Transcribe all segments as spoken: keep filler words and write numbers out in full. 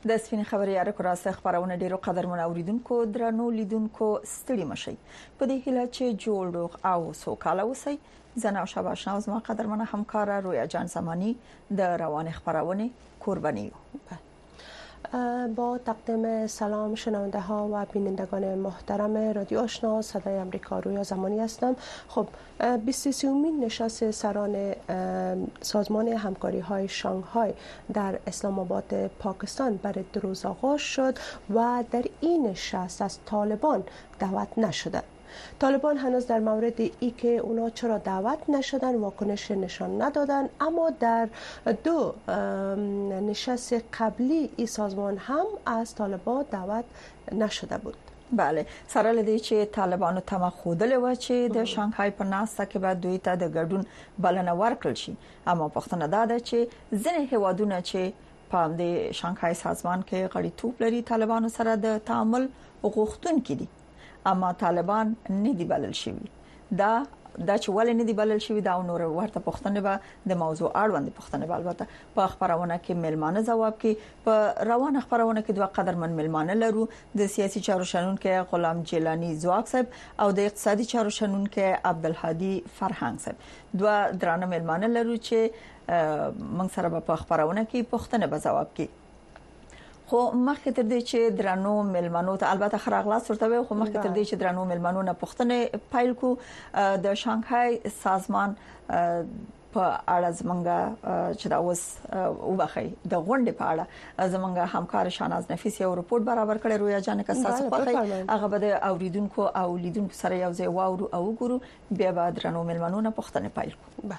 د سپین خبري اړه راځه خبرونه ډیرو قدرمن اوریدونکو درنو لیدونکو ستړي مشي په دې هیله چې جوړ او سوکاله وسی زنه او شاباشنا زما قدرمن همکار رویا جان زمانی د روان خبرونه قربانی با تقدیم سلام شنونده ها و بینندگان محترم رادیو آشنا صدای آمریکا رویا زمانی هستم. خب بیست و سومین نشست سران سازمان همکاری های شانگهای در اسلام آباد پاکستان برای دو روز آغاز شد و در این نشست از طالبان دعوت نشده. طالبان هنوز در مورد ای که اونا چرا دعوت نشدن واکنش نشان ندادن، اما در دو نشست قبلی ای سازمان هم از طالبان دعوت نشده بود. بله سره لدی چې طالبانو تمه خودلې و چې د شانګهای په ناسته کې به دوی ته د ګډون بلنه ورکړل شي، اما پښتنه دا ده چې ځینې هوادونه چې په دې شانګهای سازمان کې غړیتوب لري طالبانو سره د تعامل غوښتونکي دي، اما طالبان نه دی بلل شوی. دا دا چې ولې نه دی بلل شوی دا نور ورته پښتنه به د موضوع اړوند پښتنه به البته په خبرونه کې ملمانه جواب کې په روانه خبرونه کې دوه قدرمن ملمانه لرو، د سیاسي چارو شنن کې غلام جیلانی زواک صاحب او د اقتصادي چارو شنن کې عبدالهادي فرهنګ صاحب. دوه درانه ملمانه لرو چې موږ سره په خبرونه کې پښتنه به جواب کې. خو مخکې تر دې چې درنو ملمنو ته البته خراغلاس ورته وي، خو مخکې تر دې چې درنو ملمنو نه پښتنه پایل کو د شانګهای سازمان په اړه زمونږه چې دا اوس وبخي د غونډې په اړه زمونږه همکار شاناز نفیس یو رپورت برابر کړی رویا جان که تاسو خوښي هغه به د اوریدونکو او لیدونکو سره یو ځای واورو او ګورو بیا به درنو ملمنو نه پښتنه پایل کو.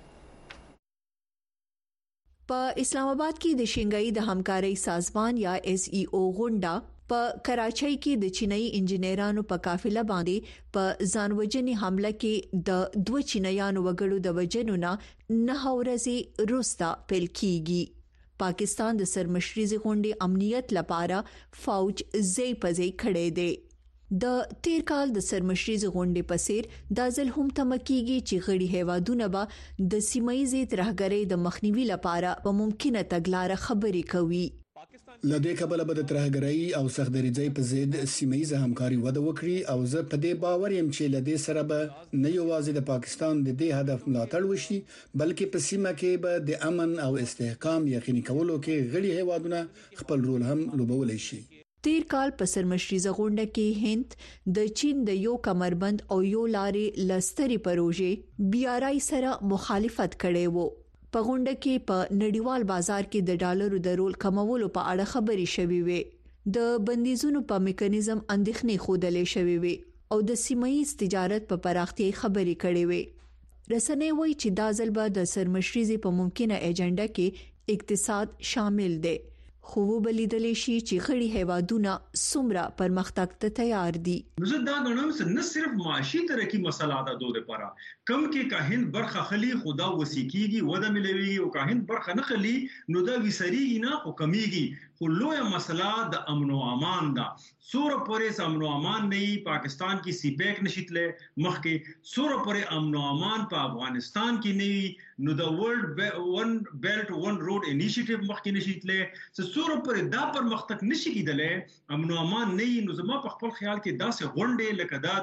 په اسلام آباد کې د شنګای د همکارۍ سازمان یا ایس ای او غونډه په کراچۍ کې د چینایي انجنیرانو په قافله باندې په ځانوجنې حمله کې د دوه چینایانو وګړو د وجنو نه نه ورځې روستا پیل کیږي. پاکستان د سرمشريزي غونډې امنیت لپاره فوج زی پزی کړي دي. د تیر کال د سرمشريزي غونډې په څیر د ځل هم تمکیږي چې غړي هیوادونه به د سیمایي ترهګرۍ د مخنیوي لپاره په ممکنه تګلارې خبرې کوي. لدې کبله به د ترهګرۍ او سختدریځۍ په ضد سیمایي همکاري وده وکړي او زه په دې باور یم چې لدې سره به نه یوازې د پاکستان د دې هدف ملاتړ وشي بلکې په سیمه کې به د امن او استحکام یقیني کولو کې غړي هیوادونه خپل رول هم لوبولای شي. تیر کال په سرمشريزه غونډه کې هند د چین د یو کمربند او یو لارې لستري پروژې بي آر آی سره مخالفت کړي وو. په غونډه کې په نړیوال بازار کې د ډالرو د رول کمولو په اړه خبرې شوې وې، د بندیزونو په میکانیزم اندېښنې خودلې شوې وې او د سیمایي تجارت په پراختیا خبرې کړې وې. رسنۍ وایي چې دا ځل به د سرمشريزي په ممکنه ایجنډا کې اقتصاد شامل دی، خو وبلیدلې شي چې غړي هیوادونه څومره پرمختګ ته تیار دي. زه دا غواړم چې نه صرف معاشي ترقی مسله ده دوه لپاره کم کې کاهن برخه خلی خدا وسیکيږي وده ملوي او کاهن برخه نه خلی نو دا وسريږي نه او کمیږي، خو لوی مسله د امن او امان ده. سوره پرې امن او امان نه پاکستان کې سی پیک نشیتله مخکې سوره پرې امن او امان په افغانستان کې نه نو د ورلد ون بیلټ ون روډ انیشیټیو مخکې نشیتله سوره پرې دا پرمختګ نشي کېدلې امن او امان نه نو زما په خپل خیال کې داسې غونډې لکه دا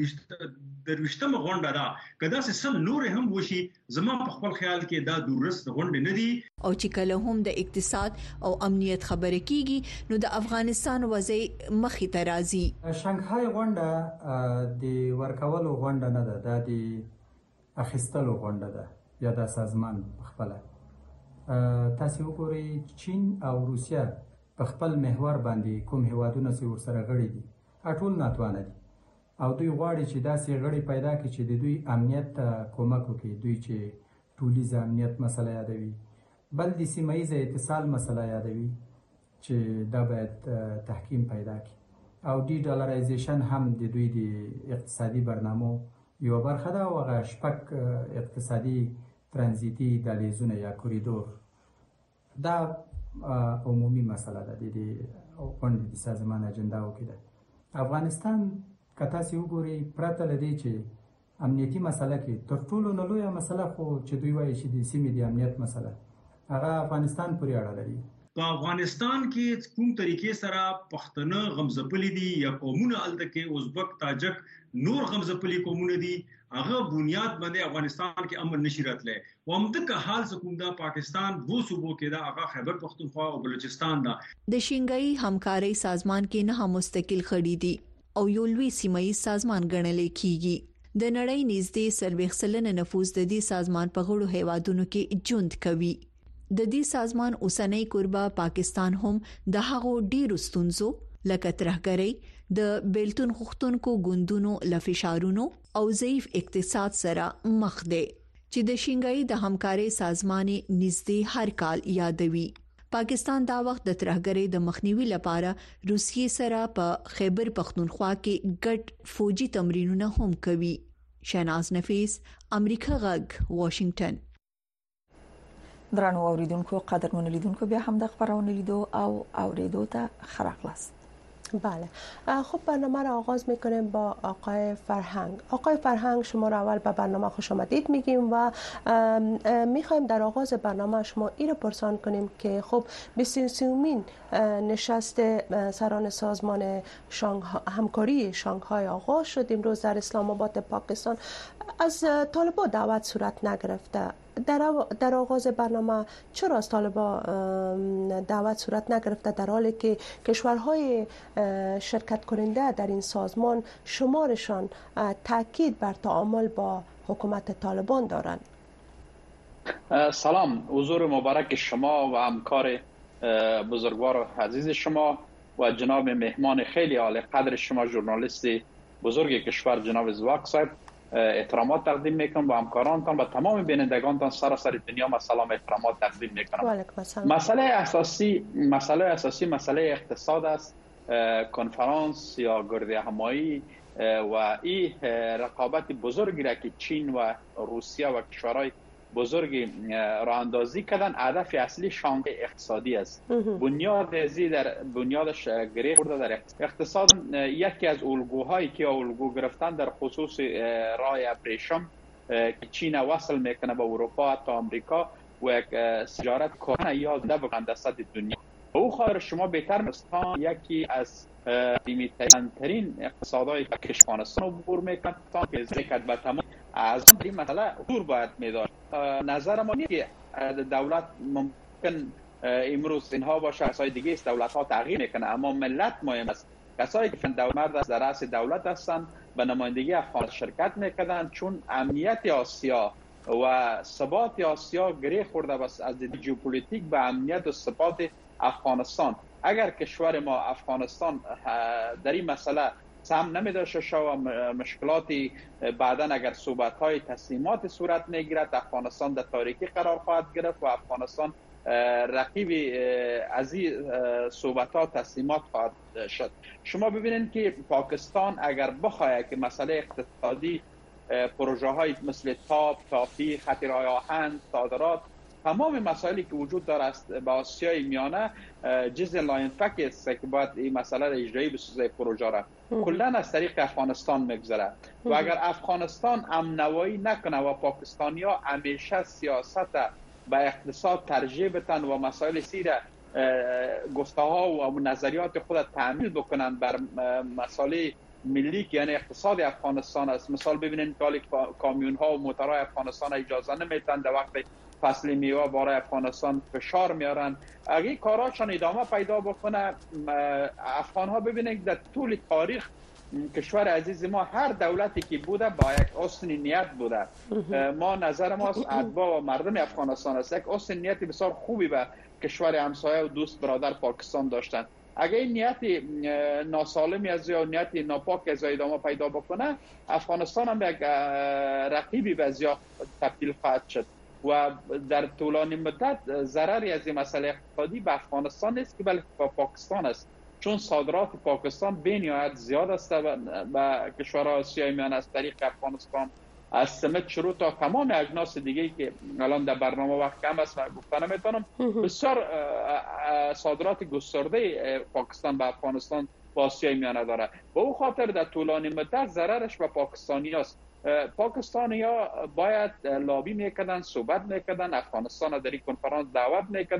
درويشتمه غونډه ده کدا چې سم نور هم وشي زما په خپل خیال کې دا دورست غونډې نه دي. او چې کله هم د اقتصاد او امنیت خبرې کیږي نو د افغانستان وضع مخې ته راځي. شانګهای غونډه د ورکولو غونډه نه ده، دا د اخیستلو غونډه ده یا د سازمان خپل. تاسو وګورئ چین او روسیا په خپل محور باندې کوم هیوادونه سي ورسره غړي دي ټول ناتوانه دي او دوی غواړي چې داسې غړي پیدا کړي چې د دوی امنیت ته کومک وکړي، دوی چې ټولیز امنیت مسله یادوي، بل د سیمایي اتصال مسله یادوي چې دا باید تحکیم پیدا کړي او ډی ډالرایزیشن هم د دوی د اقتصادي برنامو یو برخه ده او هغه شپږ اقتصادي ترانزیتي دهلیزونه یا کوریدور دا عمومي مسله ده د غونډې د سازمان اجنډا وکړه. افغانستان کته سی وګوري پرته لدی چې امنیتي مسله کې تر ټولو نه لویه مسله خو چې دوی وایي چې د سیمې د امنیت مسله هغه افغانستان پورې اړه لري. په افغانستان کې کوم طریقې سره پښتنه غمزپلي دي یا قومونه الته کې ازبک تاجک نور غمزپلي قومونه دي هغه بنیاد باندې افغانستان کې امن نشي راتلی و همدغه حال کوم دا پاکستان وو صوبو کې دا هغه خیبر پختونخوا او بلوچستان دا د شینګای همکاري سازمان کې نه مستقل خړې دي او یو لوی سیمایي سازمان ګڼل کیږي د نړۍ نږدې سلويخ سلنه نفوذ د دې سازمان په غړو هیوادونو کې ژوند کوي د دې سازمان اوسنۍ کوربه پاکستان هم د هغو ډیرو ستونزو لکه ترهګرۍ د بیلتون غوښتونکو ګوندونو لفشارونو او ضعیف اقتصاد سره مخ دی چې د شینګای د همکاري سازمان نږدې هر کال یادوي پاکستان دا وخت د ترهګرۍ د مخنیوي لپاره روسیې سره په خیبر پختونخوا کې ګډ فوجي تمرینونه هم کوي شناز نفیس امریکا غږ واشنگټن درنو اوریدونکو قدرمن لیدونکو بیا هم د خبرونه لیدو او اوریدو ته خراغلاس بله خب برنامه را آغاز میکنیم با آقای فرهنگ. آقای فرهنگ شما را اول به برنامه خوش آمدید میگیم و میخوایم در آغاز برنامه شما این را پرسان کنیم که خب بیست و سومین نشست سران سازمان شانگها... همکاری شانگهای آغاز شد امروز در اسلام آباد پاکستان. از طالبان دعوت صورت نگرفته. در, در آغاز برنامه چرا از طالبان دعوت صورت نگرفته در حالی که کشورهای شرکت کننده در این سازمان شمارشان تاکید بر تعامل با حکومت طالبان دارند؟ سلام، حضور مبارک شما و همکار بزرگوار و عزیز شما و جناب مهمان خیلی عالی قدر شما ژورنالیست بزرگ کشور جناب زواک صاحب احترامات تقدیم میکنم با همکارانتان و تمام بینندگانتان سراسر دنیا ما سلام احترامات تقدیم میکنم. مسئله اساسی مسئله اساسی مسئله اقتصاد است. کنفرانس یا گرد همایی و این رقابت بزرگی را که چین و روسیه و کشورهای بزرگی راه اندازی کردن هدف اصلی شانگهای اقتصادی است. بنیاد ازی در بنیادش گره خورده در اقتصاد. یکی از الگوهایی که الگو گرفتن در خصوص راه ابریشم که چین وصل میکنه به اروپا تا آمریکا و یک تجارت کهنه یا زنده بکنه در سطح دنیا. او خاطر شما بهتر مستان یکی از ترین اقتصادهای کشورستان عبور میکنه تا که ذکر به تمام از این مسئله دور باید میداشت. نظر ما نیست که دولت ممکن امروز اینها باشه کسای دیگه است دولت ها تغییر میکنه اما ملت مهم است. کسایی که دولت مرد است در رأس دولت هستند به نمایندگی افغان شرکت میکنند چون امنیت آسیا و ثبات آسیا گره خورده است از دید ژئوپلیتیک به امنیت و ثبات افغانستان. اگر کشور ما افغانستان در این مسئله سهم نمیداشته شو مشکلاتی بعدن اگر صحبت‌های تسلیمات صورت نگیرد افغانستان در تاریکی قرار خواهد گرفت و افغانستان رقیب از این صحبت‌ها تسلیمات خواهد شد. شما ببینید که پاکستان اگر بخواهد که مسئله اقتصادی پروژه های مثل تاب، تافی، خط راه آهن، صادرات تمام مسائلی که وجود داره است با آسیای میانه جز لاینفک است که باید این مسئله را اجرایی بسازه پروژه را کلا از طریق افغانستان میگذره و اگر افغانستان امنوایی نکنه و پاکستانیا همیشه سیاست به اقتصاد ترجیح بدن و مسائل سیره گفته ها و نظریات خود تعمیل بکنن بر مسائل ملی که یعنی اقتصاد افغانستان است. مثال ببینید که کامیون ها و موترهای افغانستان اجازه نمیدن در وقت فصل میوه برای افغانستان فشار میارن. اگه این کاراشان ادامه پیدا بکنه افغان ها ببینید در طول تاریخ کشور عزیز ما هر دولتی که بوده با یک حسن نیت بوده. ما نظر ما از اتباع و مردم افغانستان است یک حسن نیت بسیار خوبی به کشور همسایه و دوست برادر پاکستان داشتن. اگه این نیت ناسالمی از یا نیت ناپاک از ادامه پیدا بکنه افغانستان هم یک رقیبی به زیاد تبدیل خواهد شد و در طولانی مدت ضرری از این مسئله اقتصادی به افغانستان نیست که بلکه به پاکستان است چون صادرات پاکستان بی‌نهایت زیاد است به کشورهای آسیای میانه از طریق افغانستان از سمت شروع تا تمام اجناس دیگه که الان در برنامه وقت کم است و گفتن نمیتونم بسیار صادرات گسترده پاکستان به افغانستان و آسیای میانه داره. به او خاطر در طولانی مدت ضررش به پاکستانی است. پاکستانی ها باید لابی میکردن، صحبت میکردن، افغانستان در این کنفرانس دعوت میکردن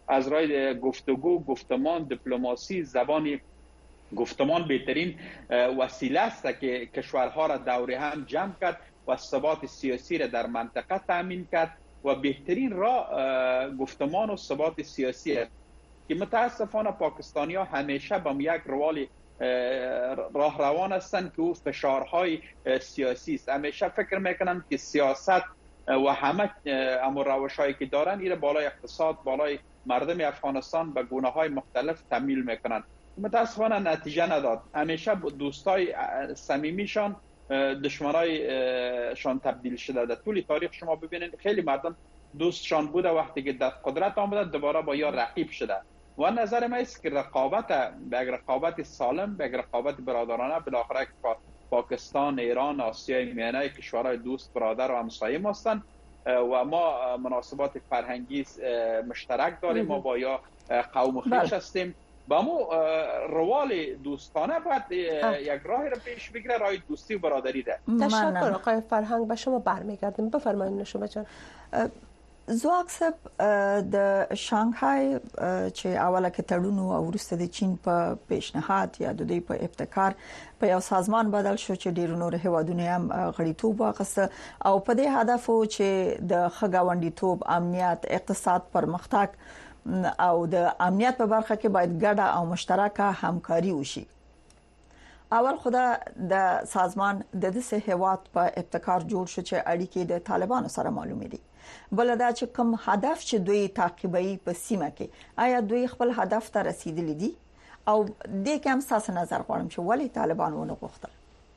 از راه گفتگو، گفتمان، دیپلماسی، زبان گفتمان بهترین وسیله است که کشورها را دور هم جمع کرد و ثبات سیاسی را در منطقه تامین کرد و بهترین راه گفتمان و ثبات سیاسی است که متاسفانه پاکستانی‌ها همیشه به یک روال راه روان هستند که او فشارهای سیاسی است. همیشه فکر میکنند که سیاست و همه امر روش‌هایی که دارن ایره بالای اقتصاد، بالای مردم افغانستان به گونه‌های مختلف تمایل میکنند. متاسفانه نتیجه نداد. همیشه دوستای صمیمیشان دشمنایشان تبدیل شده. در طول تاریخ شما ببینید خیلی مردم دوستشان بوده، وقتی که در قدرت آمده دوباره با یا رقیب شده. و نظر من است که رقابت به رقابت سالم، به رقابت برادرانه، بالاخره پاکستان، ایران، آسیای میانه کشورهای دوست، برادر و همسایه ما هستند و ما مناسبات فرهنگی مشترک داریم. ما با یا قوم خویش هستیم. با مو روال دوستانه باید یک راهی را پیش بگیره، راه دوستی و برادری ده. تشکر آقای فرهنگ. به شما برمیگردیم. بفرمایید نشما جان. زواک صاحب د شانګهای چې اوله کې تړون او وروسته د چین په پیشنهاد یا د دوی په ابتکار په یو سازمان بدل شو چې ډیر نور هیوادونه هم غړیتوب واخیسته او په دې هدف و چې د خګاونډیتوب، امنیت، اقتصاد پرمختګ او د امنیت په برخه کې باید ګډه او مشترکه همکاري وشي. اول خدا د سازمان د دې هیواد په ابتکار جوړ شو چې اړیکې د طالبانو سره معلومې دي. بل دا چې کوم هدف چې دوی تعقیبوي په سیمه کې، آیا دوی خپل هدف ته رسیدلی دي؟ او دې کې هم تاسو نظر غواړم چې ولې طالبان ونه غوښتل؟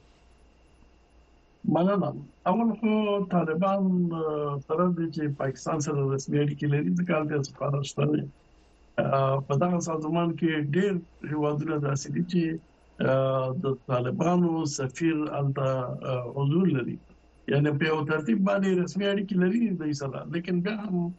مننه. اول خو طالبان سره د چې پاکستان سره رسمي اړیکې لري، ځکه د سفارتخانه په دغه سازمان کې ډېر هیوادونه داسې دي چې د طالبانو سفیر الته حضور لري، یعنی په یو ترتیب باندې رسمي اړیکې لري د سره. لیکن بیا هم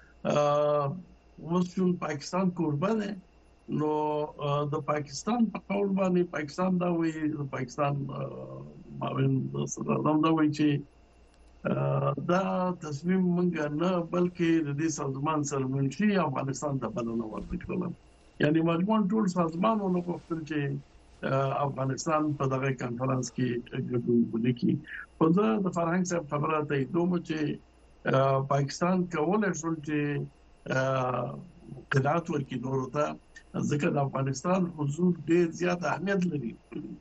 اوس پاکستان کوربه ده، نو د پاکستان په قول باندې پاکستان دا وایي، د پاکستان ماوین د صدراعظم دا وایي چې دا تصمیم مونږ نه بلکې د دې سازمان سره منشي افغانستان ته بلنه ورکړه. یعنی مجموعاً ټول سازمانونه غوښتل چې افغانستان په دغه کانفرنس کې ګډون وکړي. په ځای د فرهنګ صاحب خبره ته دوه چې پاکستان کولای شول چې قدرت ورکړي نور ته، ځکه د افغانستان حضور ډېر زیات اهمیت لري.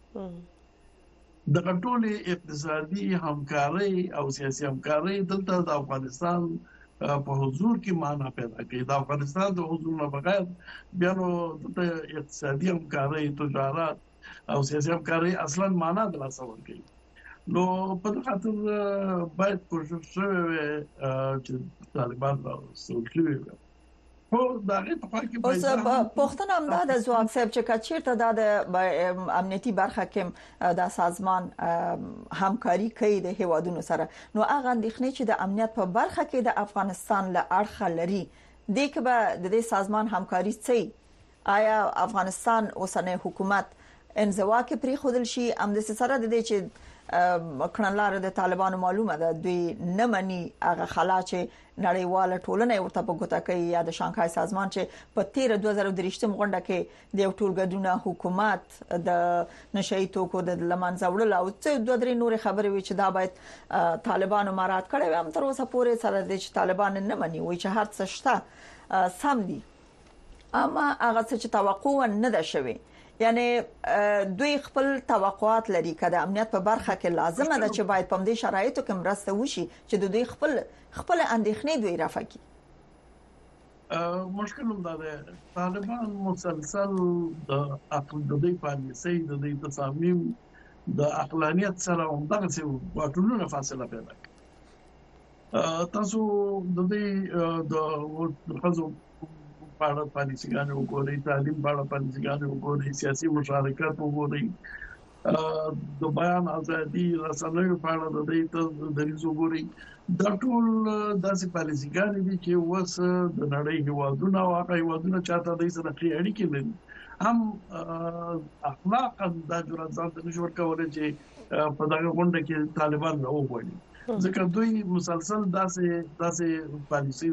د ټولې اقتصادي همکاري او سیاسي همکاري دلته د افغانستان په حضور کې معنا پیدا کوي. د افغانستان د حضور نه بغیر بیا نو د اقتصادي همکاري، تجارت او سیاسي همکاري اصلا معنا د لاسه ورکوي. نو په دې خاطر باید کوشش وشي چې طالبان سوچلي خو دا غي په کې اوس پښتنه هم دا د زواک صاحب چې کچیرته د امنیتي برخه کې د سازمان همکاري کوي د هیوادونو سره، نو هغه اندېښنې چې د امنیت په برخه کې د افغانستان له اړخه لري، د کې به د دې سازمان همکاري څه؟ آیا افغانستان اوسنۍ حکومت انزوا کې پری خودل شي ام د سره د دې چې کړنلار د طالبانو معلومه ده دوی نه مني هغه خلا چې نړیواله ټولنه ورته په ګوته کوي، یا د شانګهای سازمان چې په تیر دوه زره درې غونډه کې د یو ټولګډونه حکومت د نشئی توکو د لمنځوړل او څه دوه درې نور خبرې وي چې دا باید طالبانو مارات کړي، هم تر اوسه پورې سره د طالبان نه مني، وایي چې هر څه شته سم دي، اما هغه څه چې توقع نه ده شوی. یعنی دوی خپل توقعات لري کده امنیت په برخه کې لازمه ده چې باید په دې شرایطو کې مرسته وشي چې د دوی خپل خپل اندېښنې دوی رافع کړي. مشکل هم دا ده طالبان مسلسل د عقل د دې پالیسۍ د دې تصامیم د عقلانیت سره هم دغه څه واټونونه فاصله پیدا کوي. تاسو د دې د خزو پاړه پالیسيګانې وګورئ، تعلیم پاړه پالیسيګانې وګورئ، سیاسي مشارکت وګورئ، د بیان ازادي، رسنیو پاړه د دې ته دریځ وګورئ. دا ټول داسې پالیسيګانې دي چې اوس د نړۍ هیوادونه او هغه هیوادونه چاته د سره اړیکې لري، هم اخلاقا دا جرأت ځان ته نشي ورکولای چې په دغه غونډه کې طالبان راوغواړي، ځکه دوی مسلسل داسې داسې پالیسي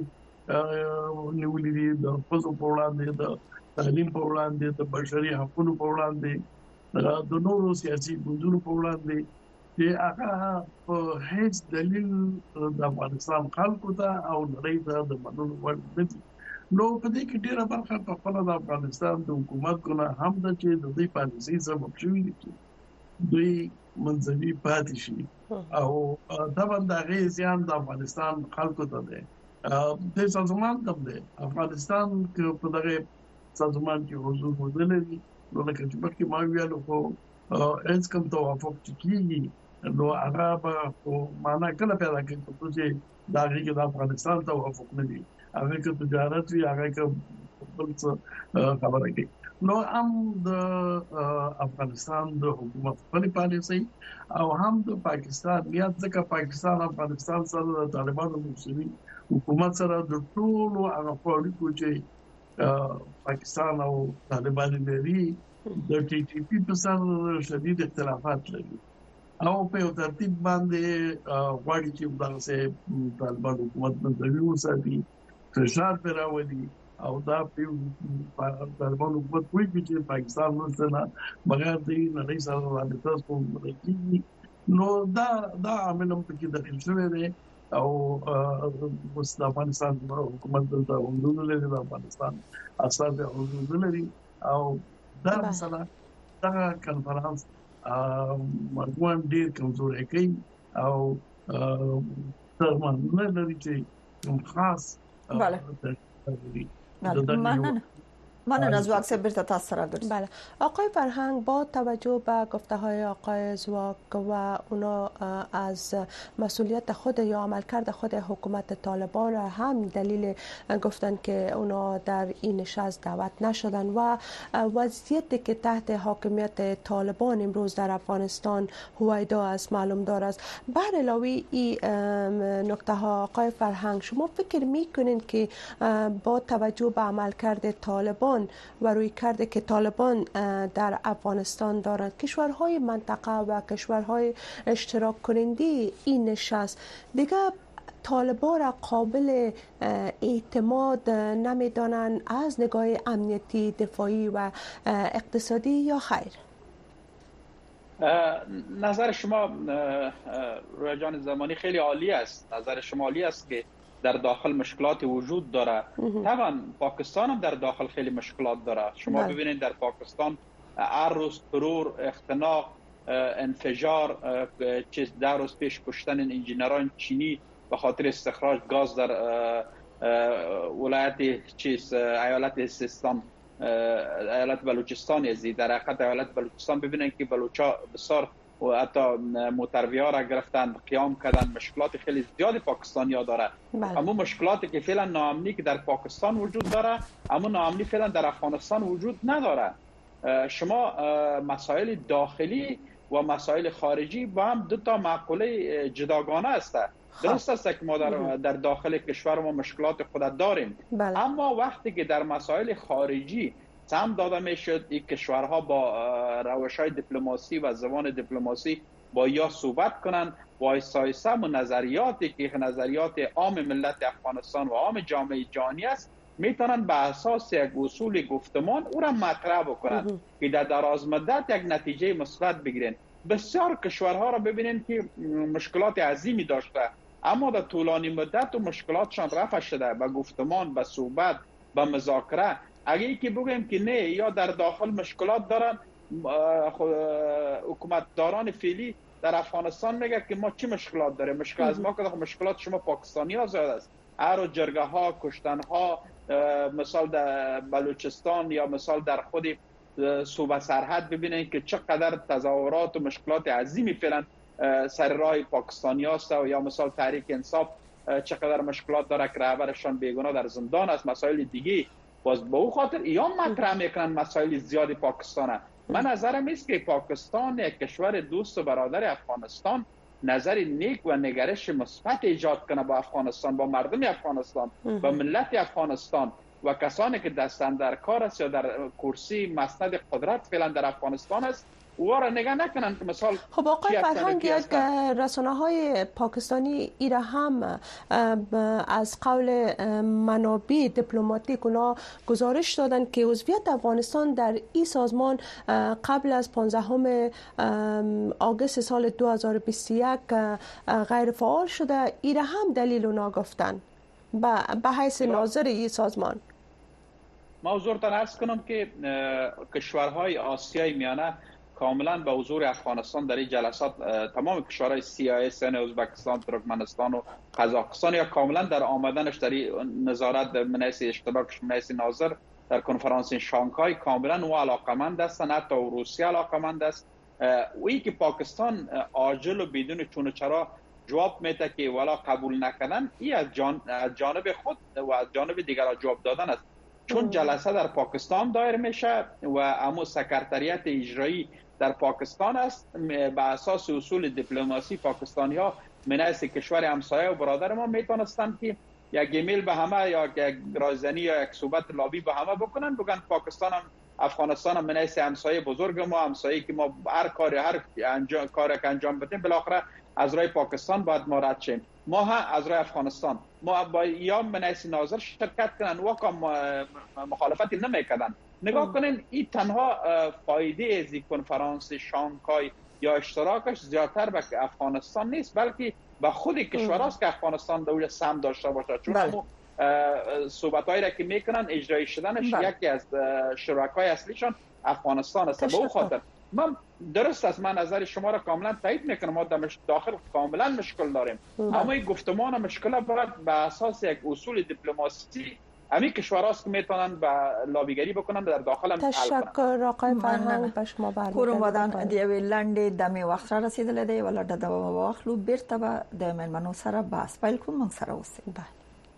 نیولې دي د خصوص په وړاندې د تعلیم په وړاندې د بشري حقوقو په وړاندې د نورو سیاسي ګوندونو په وړاندې چې هغه په هیڅ دلیل د افغانستان خلکو ته او نړۍ ته د منلو وړ نه دي. نو په دې کې ډیره برخه په خپل د افغانستان د حکومت کنه هم د چې د دې پالیسي سبب شوی دي دوی منځوي پاتې شي او دا باندې زیان د افغانستان خلکو ته دی. د سازمان ته دی افغانستان کې په دغه سازمان کې حضور ولري نو لکه چې مخکې ما ویلو خو هیڅ کوم توافق کیږي نو هغه به معنا کله پیدا کوي چې دا غږی د افغانستان توافق نه دی هغه کې تجارت وی هغه کې بل څه خبره کوي. نو هم د افغانستان د حکومت خپل پالیسي او هم د پاکستان یا ځکه پاکستان افغانستان سره د طالبانو مسلمانین حکومت سره د ټولو هغه اړیکو چې پاکستان او طالبان لري د ټي ټي پی په سر شدید اختلافات لري او په یو ترتیب باندې غواړي چې دغه طالبان حکومت منځوي وساتي فشار پر راولي او دا په طالبان حکومت کوي چې پاکستان نه بغیر د نړۍ سره رابطه کوي. نو دا دا عامل هم پکې داخل شوی دی او د افغانستان حکومت دلته حضور لري د افغانستان اساس حضور لري او دا مثلا دا کنفرانس مرګوان ډیر کمزوري کوي او ترمن نه لري چې خاص بله مننه مننه از وقت برتا تاثیر دارید. بله آقای فرهنگ با توجه به گفته های آقای زواک و اونا از مسئولیت خود یا عملکرد خود حکومت طالبان را هم دلیل گفتن که اونا در این نشست دعوت نشدن و وضعیتی که تحت حاکمیت طالبان امروز در افغانستان هویدا است معلوم دار است. بر علاوه این نکته ها آقای فرهنگ شما فکر میکنین که با توجه به عملکرد طالبان و روی کرده که طالبان در افغانستان دارند کشورهای منطقه و کشورهای اشتراک کننده این نشست دیگه طالبان را قابل اعتماد نمیدانند از نگاه امنیتی دفاعی و اقتصادی یا خیر؟ نظر شما رویا جان زمانی خیلی عالی است. نظر شما عالی است که در داخل مشکلات وجود داره. طبعا پاکستان هم در داخل خیلی مشکلات داره. شما بله. ببینید در پاکستان هر روز ترور، اختناق، انفجار، چیز در روز پیش کشتن انجینران چینی به خاطر استخراج گاز در ولایت چیز ایالت سیستان ایالت بلوچستان ازی در حقیقت ایالت بلوچستان ببینید که بلوچا بسیار و حتی موترویا را گرفتن قیام کردن. مشکلات خیلی زیادی پاکستان ها داره. اما مشکلاتی که فعلا ناامنی که در پاکستان وجود داره اما ناامنی فعلا در افغانستان وجود نداره. شما مسائل داخلی و مسائل خارجی با هم دو تا معقوله جداگانه است. درست است که ما در, در داخل کشور ما مشکلات خود داریم. بله. اما وقتی که در مسائل خارجی سهم داده میشد این کشورها با روش‌های دیپلماسی و زبان دیپلماسی با یا صحبت کنند و آیسته و نظریاتی که نظریات عام ملت افغانستان و عام جامعه جهانی است میتونن به اساس یک اصول گفتمان او را مطرح بکنند که در دراز مدت یک نتیجه مثبت بگیرن. بسیار کشورها را ببینید که مشکلات عظیمی داشته اما در طولانی مدت و مشکلاتشان رفع شده به گفتمان، به صحبت، به مذاکره. اگه ای که بگیم که نه یا در داخل مشکلات دارن، حکومتداران فعلی در افغانستان میگه که ما چی مشکلات داریم؟ مشکل از ما که مشکلات شما پاکستانی ها زیاد است. هر جرگه ها، کشتن ها، مثال در بلوچستان یا مثال در خود صوبه سرحد ببینید که چقدر تظاهرات و مشکلات عظیمی فعلا سر راه پاکستانی هست و یا مثال تحریک انصاف چقدر مشکلات داره که رهبرشان بیگناه در زندان است. مسائل دیگه باز به او خاطر یا مطرح میکنن مسائل زیادی پاکستانه. من نظرم است که پاکستان یک کشور دوست و برادر افغانستان نظر نیک و نگرش مثبت ایجاد کنه با افغانستان، با مردم افغانستان، با ملت افغانستان و کسانی که دستن در کار است یا در کرسی مسند قدرت فعلا در افغانستان است واره نگاه نکنن که مثال خب آقای فرهنگ یک رسانه‌های پاکستانی ایره هم از قول منابع دیپلماتیک اونا گزارش دادن که عضویت افغانستان در این سازمان قبل از پانزدهم آگوست سال دو هزار و بیست و یک غیر فعال شده. ایره هم دلیل اونا گفتن به حیث ناظر این سازمان. ما حضورتان عرض کنم که کشورهای آسیای میانه کاملا به حضور افغانستان در این جلسات تمام کشورهای سی آی اس، ازبکستان، ترکمنستان و قزاقستان یا کاملا در آمدنش در نظارت من حیث اشتراکش من حیث ناظر در کنفرانس شانگهای کاملا و علاقمند هستند. حتی روسیه علاقمند است. وی که پاکستان عاجل و بدون چون و چرا جواب میده که والا قبول نکردن، این از, جان... از جانب خود و از جانب دیگر جواب دادن است. چون جلسه در پاکستان دایر میشه و اما سکرتریت اجرایی در پاکستان است، به اساس اصول دیپلماسی پاکستانی ها من حیث کشور همسایه و برادر ما میتونستن که یک ایمیل به همه یا یک رایزنی یا یک صحبت لابی به همه بکنن، بگن پاکستان هم افغانستان هم من حیث همسایه بزرگ ما، همسایه که ما هر کاری هر انجام کاری که انجام بدیم بالاخره از رای پاکستان باید ما رد شیم، ما هم از رای افغانستان ما با یا من حیث ناظر شرکت کنن و کم مخالفتی نمیکردن. نگاه کنین این تنها فایده از این کنفرانس شانگهای یا اشتراکش زیادتر به افغانستان نیست بلکه به خود کشوراست که افغانستان دوله سهم داشته باشه، چون بله. صحبتایی را که میکنن اجرایی شدنش بله. یکی از شرکای اصلیشان افغانستان است. به اون خاطر من درست است، من نظر شما را کاملا تایید میکنم، ما در داخل کاملا مشکل داریم بله. اما این گفتمان مشکل باید به اساس یک اصول دیپلماسی همین کشوراست که میتونن با لابیگری بکنن در داخل هم حل کنن. تشکر آقای فرهنگ به شما برمیگردم. کوروم ودان دیوی لنډ دمه وخت را رسیدل دی ولر د واخلو بیرته به د ملمنو سره بحث پیل کوم من سره اوسئ. بله.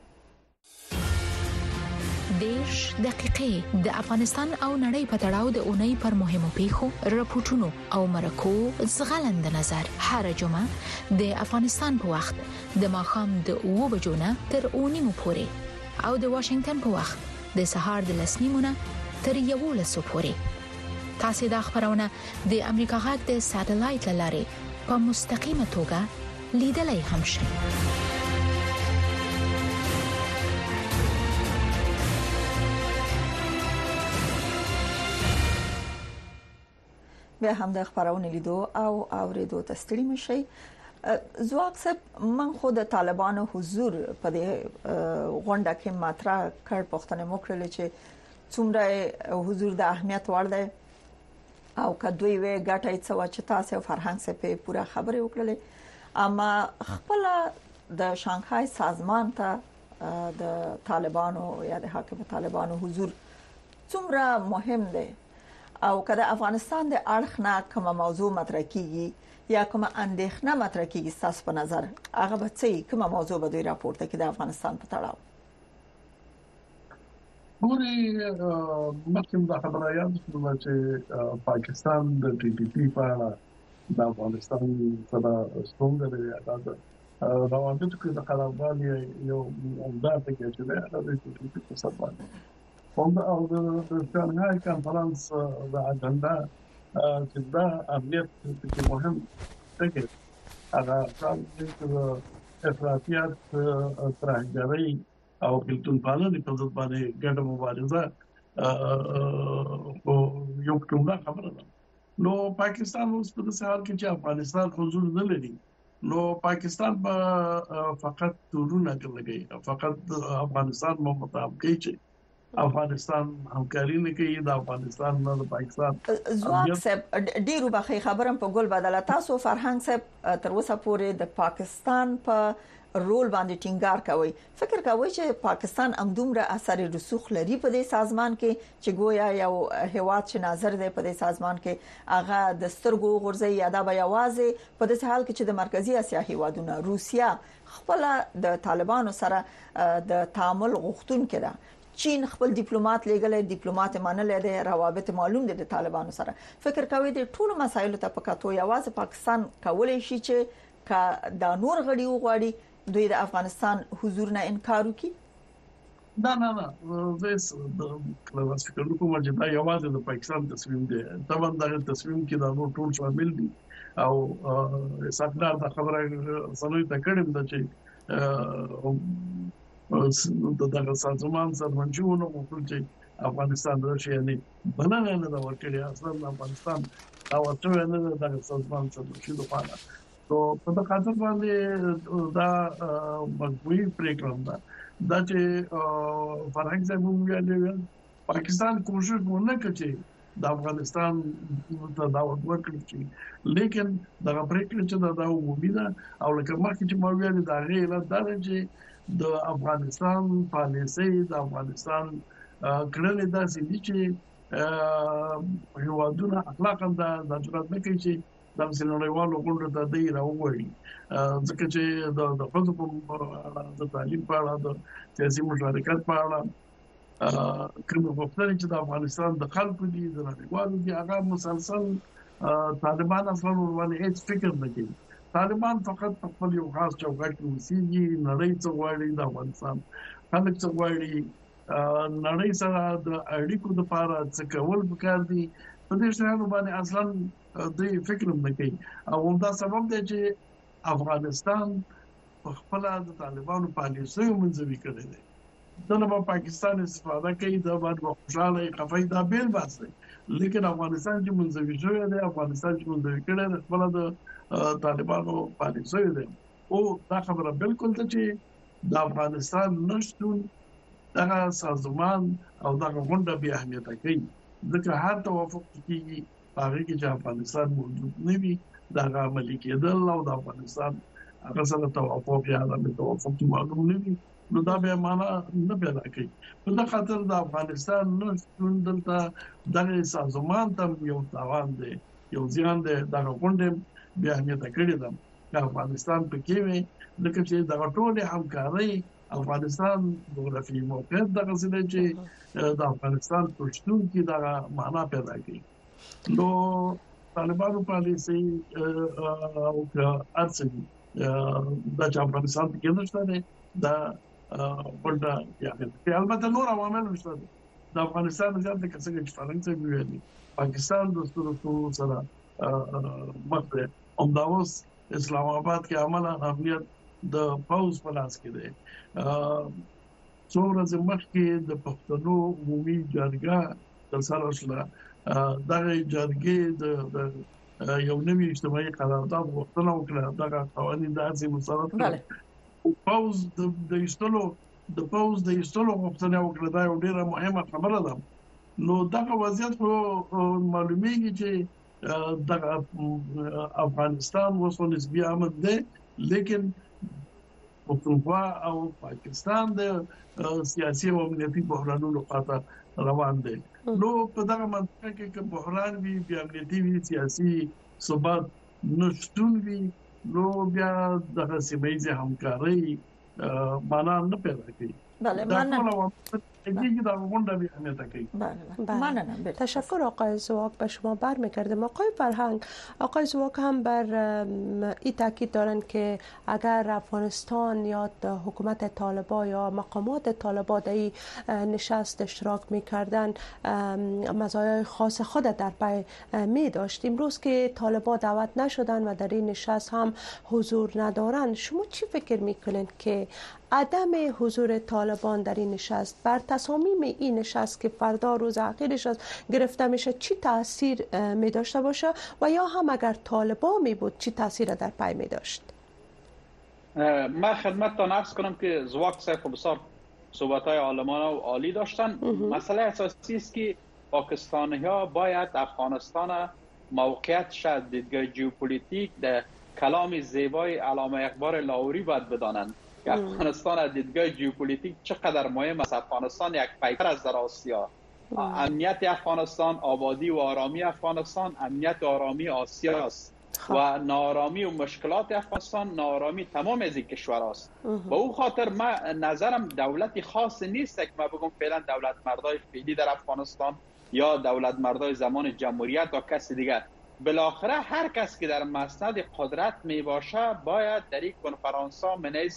دیش دقیقې د افغانستان او نړۍ په تړاو د اونۍ پر مهمو پیښو راپورټونو او مرکو زغلند نظر هر جمعه د افغانستان په وخت د ماښام د اوو بجو نه تر اوو نیمو پورې او د واشنگټن په وخت د سهار د لس نیمو نه تر یوولسو پورې. تاسو د خبرونه د امریکا غږ د ساتلایت لارې په مستقیمه توګه لیدلای هم شئ. بیا هم د خبرونه لیدو او اوریدو ته ستړي مشي. زواک صاحب من خود طالبانو حضور په دې غونډه کې مطرح کړ، پښتنه مو کړل چې څومره حضور د اهمیت وړ دی او کدوې وې ګټای څه چې تاسو فرهنګ څخه په پوره خبره وکړلې، اما خپل د شانګهای سازمان ته د طالبانو یا د حاکم طالبانو حضور څومره مهم دی او کله افغانستان د اړخ نه کومه موضوع مطرح کیږي یا کومه اندېښنه مطرح کیږي تاسو په نظر هغه به څه کومه موضوع به دوی راپورته کړي د افغانستان په تړاو؟ ګوري مخکې د خبره یاد شوه چې پاکستان د ټي ټي پی په اړه د افغانستان سره ستونزه لري. دا د روانه کې د خرابوالي یو عمده ټکی چې ده د ټي ټي پی په سر باندې هم او د شانګهای کانفرنس د اجنډا چې دا امنیت کې مهم ټکی هغه د افراطیت ترهګرۍ او کلتون پالنې په ضد باندې ګډه مبارزه او یو کومه خبره ده. نو پاکستان اوس په داسې حال کې چې افغانستان حضور نه لري، نو پاکستان به فقط تورونه کوي، فقط افغانستان مو مطابق کوي چې افغانستان همکاري نه کوي د افغانستان نه د پاکستان. زواک صاحب ډیرو بخې خبرم په ګل بدله تاسو فرهنګ صاحب تر اوسه پورې د پاکستان په رول باندې ټینګار کوي، فکر کوي چې پاکستان همدومره اثر رسوخ لري په دې سازمان کې چې گویا یو هیواد چې ناظر دی په دې سازمان کې هغه د سترګو غورځي یا د بیاوازه په دې حال کې چې د مرکزی اسیا هیوادونو روسیا خپل د طالبانو سره د تعامل غوښتون کړه، چین خپل ډیپلوماټ لګلې ډیپلوماټ منلې دي، روابط معلوم دي د طالبانو سره. فکر کوي د ټولو مسایلو ته پکاتو یوازې پاکستان کولای شي چې کا د نور غړي وغواړي دوی د افغانستان حضور نه انکار وکړي؟ نه نه نه زه د کلاس فکر کوم چې دا یوازې د پاکستان تصمیم دی. طبعا دا تصمیم کې دا نور ټول شامل دي او سردار دا خبره سنوي ته کړم د چې دغه سازمان سرمنشونه وکړي چې افغانستان راشي، یعنی بلنه نه دا ورکړي اصلا افغانستان دا ورته نه دغه سازمان سرمنشي لپاره. نو په دغه خاطر باندې دا مجبوري پریکړه ده دا چې فرهنګ زموږ ویل پاکستان کوشش ونه کوي د افغانستان ته دا ورکړي چې لیکن دا پریکړه چې دا عمومي ده او لکه مخکې چې مو ویل دا غیر دا چې د افغانستان پالیسي د افغانستان کړنې داسې دي چې هیوادونه اخلاقا دا د جرأت نه کوي چې د نړیوالو غونډو ته دی راوړي، ځکه چې د د خپل د تعلیم په اړه د سیاسي مشارکت په اړه کوم غوښتنې چې د افغانستان د خلکو دي د نړیوالو دي هغه مسلسل طالبان اصلا ورونه هیڅ فکر نه کوي. طالبان فقط په خپل یو خاص چوکاټ کې اوسېږي، نړۍ څه غواړي د افغانستان خلک څه غواړي، نړۍ سره د اړیکو لپاره څه کول پکار دي، په دې شیانو باندې اصلا دوی فکر نه کوي. او دا سبب دی چې افغانستان په خپل د طالبانو پالیسي منځوي کړی دی. دنه په پاکستان استفاده کوي دا باندې خوشاله خفای دا بیل باسي، لیکن افغانستان چې منځوي شوی دی، افغانستان چې منځوي کړی دی خپل د طالبانو پالیسي دی. او دا خبره بالکل ته چې د افغانستان نشټون دغه سازمان او دغه غونډه به اهمیت کوي، ځکه هر توافق کیږي هغه کې چې افغانستان موجود نه وي دغه عملي کېدل او د افغانستان هغه سره توافق یا د توافق معلوم نه وي، نو دا به معنا نه پیدا کوي. په دغه خاطر د افغانستان نشټون دلته دغه سازمان ته یو تاوان دی، یو ځان دی. دغه غونډه به اهمیت کړی ده چې افغانستان په کې وي، لکه چې دغه ټولې همکاري افغانستان جغرافي موقعیت دغه څه چې د افغانستان پښتون کې دغه معنا پیدا کوي. نو طالبانو پالیسي او ارڅي د افغانستان کې نشته ده دا ولدا یعنی په البته نور عوامل نشته ده. د افغانستان ځان د کسګ چې فرنګ ویلي پاکستان د ستورو سره مخ ده. اومداوس اسلام آباد کې عمله امنیت د پاوز په لاس کې ده. څو ورځې مخکې د پښتنو عمومي جرګه ترسره شوه. دغه جرګې د یو نوي اجتماعي قرارداد غوښتنه وکړه، دغه قوانین د ارزي مسرت کړل. پاوز د ایستلو د پاوز د ایستلو غوښتنه وکړه. دا یو ډیره مهمه خبره ده. نو دغه وضعیت خو معلومیږي چې دغه افغانستان اوس نسبي امن دی، لیکن پښتونخوا او پاکستان د سیاسي او امنیتي بحرانونو خاطر روان دي. نو په دغه منطقه کې چې بحران وي، بیا امنیتي وي، سیاسي ثبات نشټون وي، نو بیا دغه سیمه‌ییزه همکاري معنا نه پیدا کوي. بله منم. بله. تشکر آقای زواک، به شما برمیگردم. آقای فرهنگ، آقای زواک هم بر این تاکید دارند که اگر افغانستان یا حکومت طالبان یا مقامات طالبان در این نشست اشتراک میکردن مزایای خاص خود در پی می داشت. امروز که طالبان دعوت نشدن و در این نشست هم حضور ندارند، شما چی فکر میکنید که عدم حضور طالبان در این نشست بر تصامیم این نشست که فردا روز اخیرش گرفته میشه چی تاثیر می داشته باشه و یا هم اگر طالبان می بود چی تاثیر در پی می داشت؟ من خدمتتان عرض کنم که زواک صاحب بسیار صحبت‌های عالمانه و عالی داشتن. مسئله اساسی است که پاکستانی‌ها باید افغانستان موقعیتش از دیدگاه ژئوپلیتیک در کلام زیبای علامه اقبال لاهوری باید بدانند که افغانستان از دیدگاه ژئوپلیتیک چقدر مهم است. افغانستان یک پیکر است در آسیا. امنیت افغانستان، آبادی و آرامی افغانستان، امنیت و آرامی آسیا است و نارامی و مشکلات افغانستان نارامی تمام از این کشور است. به او خاطر من نظرم دولتی خاص نیست که ما بگم فعلا دولت مردای فعلی در افغانستان یا دولت مردای زمان جمهوریت یا کسی دیگر. بالاخره هر کس که در مسند قدرت می باشه باید در این کنفرانس ها من حیث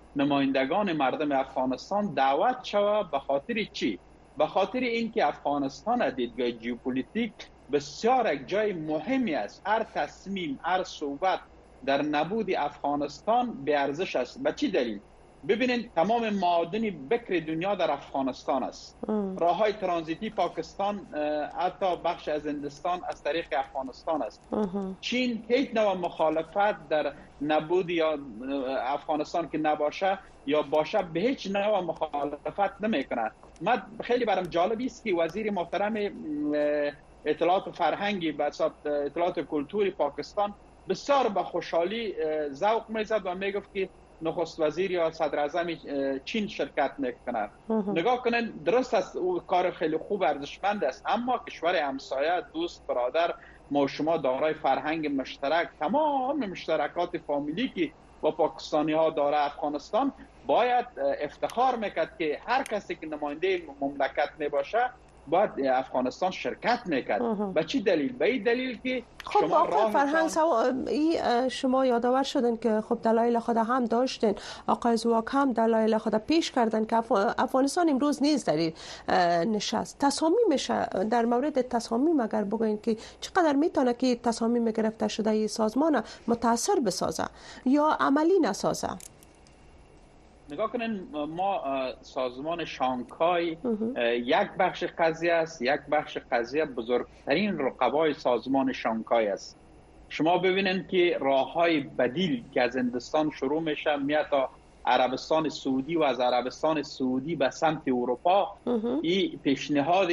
نمایندگان مردم افغانستان دعوت شود. به خاطر چی؟ به خاطر اینکه افغانستان از دیدگاه ژئوپلیتیک بسیار یک جای مهمی است. هر تصمیم، هر صحبت در نبود افغانستان به ارزش است. به چی دلیل؟ ببینید تمام معادن بکر دنیا در افغانستان است. راههای ترانزیتی پاکستان حتی بخش از هندوستان از طریق افغانستان است. چین هیچ نوع مخالفت در نبود یا افغانستان که نباشه یا باشه به هیچ نوع مخالفت نمیکنه. من خیلی برام جالب است که وزیر محترم اطلاعات و فرهنگی و اطلاعات کلتوری پاکستان بسیار با خوشحالی ذوق میزد و میگفت که نخست وزیر یا صدر اعظم چین شرکت میکنه. نگاه کنن، درست است، او کار خیلی خوب ارزشمند است، اما کشور همسایه، دوست، برادر، ما شما دارای فرهنگ مشترک، تمام مشترکات فامیلی که با پاکستانی ها داره افغانستان، باید افتخار میکرد که هر کسی که نماینده مملکت میباشه باید افغانستان شرکت میکرد. به چی دلیل؟ به این دلیل که خب شما آقای فرهنگ سوا شما یادآور شدن که خب دلایل خود هم داشتن، آقای زواک هم دلایل خود پیش کردن که افغانستان امروز نیست در این نشست. تصامیم در مورد تصامیم اگر بگوین که چقدر میتونه که تصامیم گرفته شده ای سازمان متاثر بسازه یا عملی نسازه؟ نگاه کنین، ما سازمان شانگهای یک بخش قضیه است، یک بخش قضیه بزرگترین رقبای سازمان شانگهای است. شما ببینید که راههای بدیل که از هندوستان شروع میشه میاد تا عربستان سعودی و از عربستان سعودی به سمت اروپا، این پیشنهاد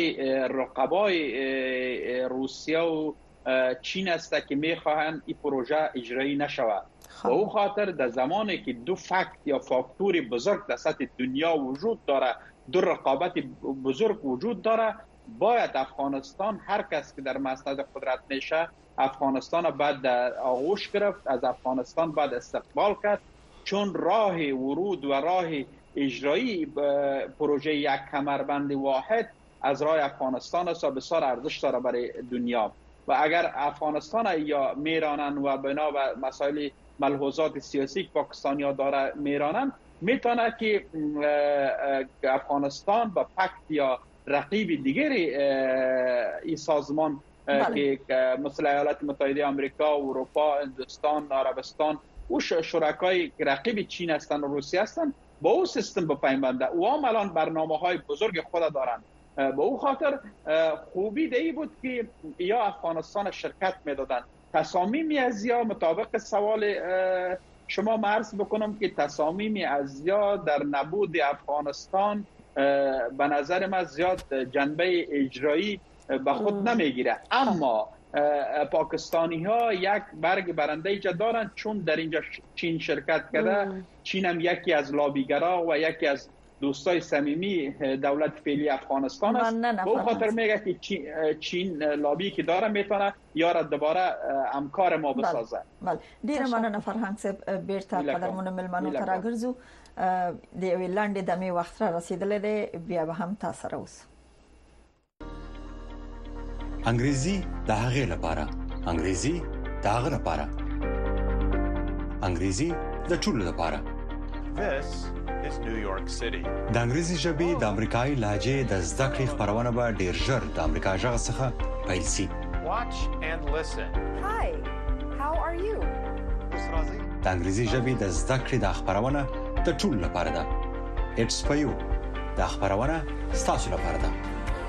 رقبای روسیه و چین است که میخواهند این پروژه اجرایی نشود. و او خاطر در زمانی که دو فکت یا فاکتور بزرگ در سطح دنیا وجود داره، دو رقابت بزرگ وجود داره، باید افغانستان، هر کس که در مسند قدرت میشه، افغانستان باید در آغوش گرفت، از افغانستان باید استقبال کرد، چون راه ورود و راه اجرایی پروژه یک کمربند واحد از راه افغانستان است و بسیار ارزش داره برای دنیا. و اگر افغانستان یا میرانن و بنا به مسائل ملحوظات سیاسی که پاکستانی ها داره میرانن، میتونه که افغانستان با پکت یا رقیب دیگری این سازمان که مثل ایالات متحده آمریکا، اروپا، هندوستان، عربستان و شرکای رقیب چین هستند و روسیه هستند، با او سیستم بپیونده. او هم الان برنامه های بزرگ خود دارند. با او خاطر خوبی دی بود که یا افغانستان شرکت میدادن. تصامیم ازیا مطابق سوال شما عرض بکنم که تصامیم ازیا در نبود افغانستان به نظر من زیاد جنبه اجرایی به خود نمیگیره. اما پاکستانی ها یک برگ برنده ایجا دارن، چون در اینجا چین شرکت کرده. چین هم یکی از لابیگرا و یکی از دوستای صمیمی دولت فعلی افغانستان است. به خاطر میگه که چین, چین لابی که داره میتونه یاره دوباره همکار ما بسازه. بله ډیر مننه فرهنګ صاحب. بیرته قدرمن ملمنو ته راګرځو. د یوې لاندې دمې وخت را رسیدلې دی، بیا به هم تاسو سره اوسو. انګریزي د هغې لپاره، انګریزي د هغه لپاره، انګریزي د ټولو لپاره. This is New York City. د انګریزي ژبې د امریکایي لهجې د زده کړې خبرونه به ډیر ژر د امریکا ژغ څخه پیل شي. Watch and listen. Hi, how are you? د انګریزي ژبې د زده کړې د خبرونه د ټولو لپاره ده. It's for you. د خبرونه ستاسو لپاره ده.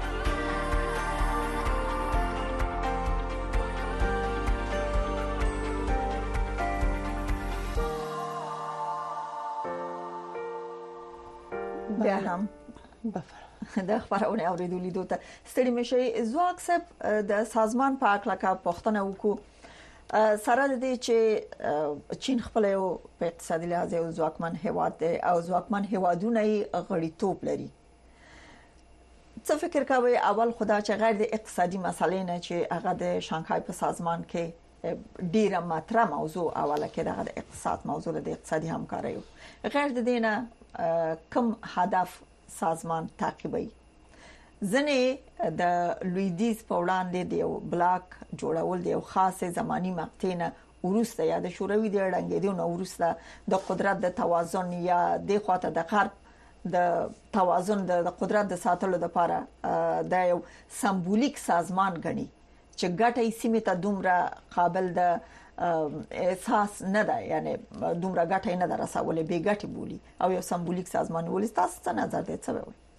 بیا هم د خبرونه اوریدلو ته ستړي مشي. زواک صاحب د سازمان په اړه کا پوښتنه وکړو، سره د دې چې چین خپل یو په اقتصادي لحاظ یو ځواکمن هیواد دی او ځواکمن هیوادونه یې غړیتوب لري. څه فکر کوي اول خدا چې غیر د اقتصادي مسلې نه چې هغه د شانګهای په سازمان کې ډیره مطرح موضوع اوله کې د اقتصاد موضوع د اقتصادي همکارۍ غیر د دې نه کوم هدف سازمان تعقیبوي؟ ځنې د لویدیز په وړاندې د یو بلاک جوړول د یو خاصه زماني مقطع نه ورسته یا د شوروي د اړنګېدو نو ورسته د قدرت د توازن یا د خواته د غرب د توازن د قدرت د ساتلو لپاره د یو سمبولیک سازمان غني چې ګټه سیمه ته دومره قابل د احساس نه ده یعنی دومره ګټه نه درسولې به ګټه بولی او یو سمبولیک سازمان ولې تاسو څه نظر دی څه وایي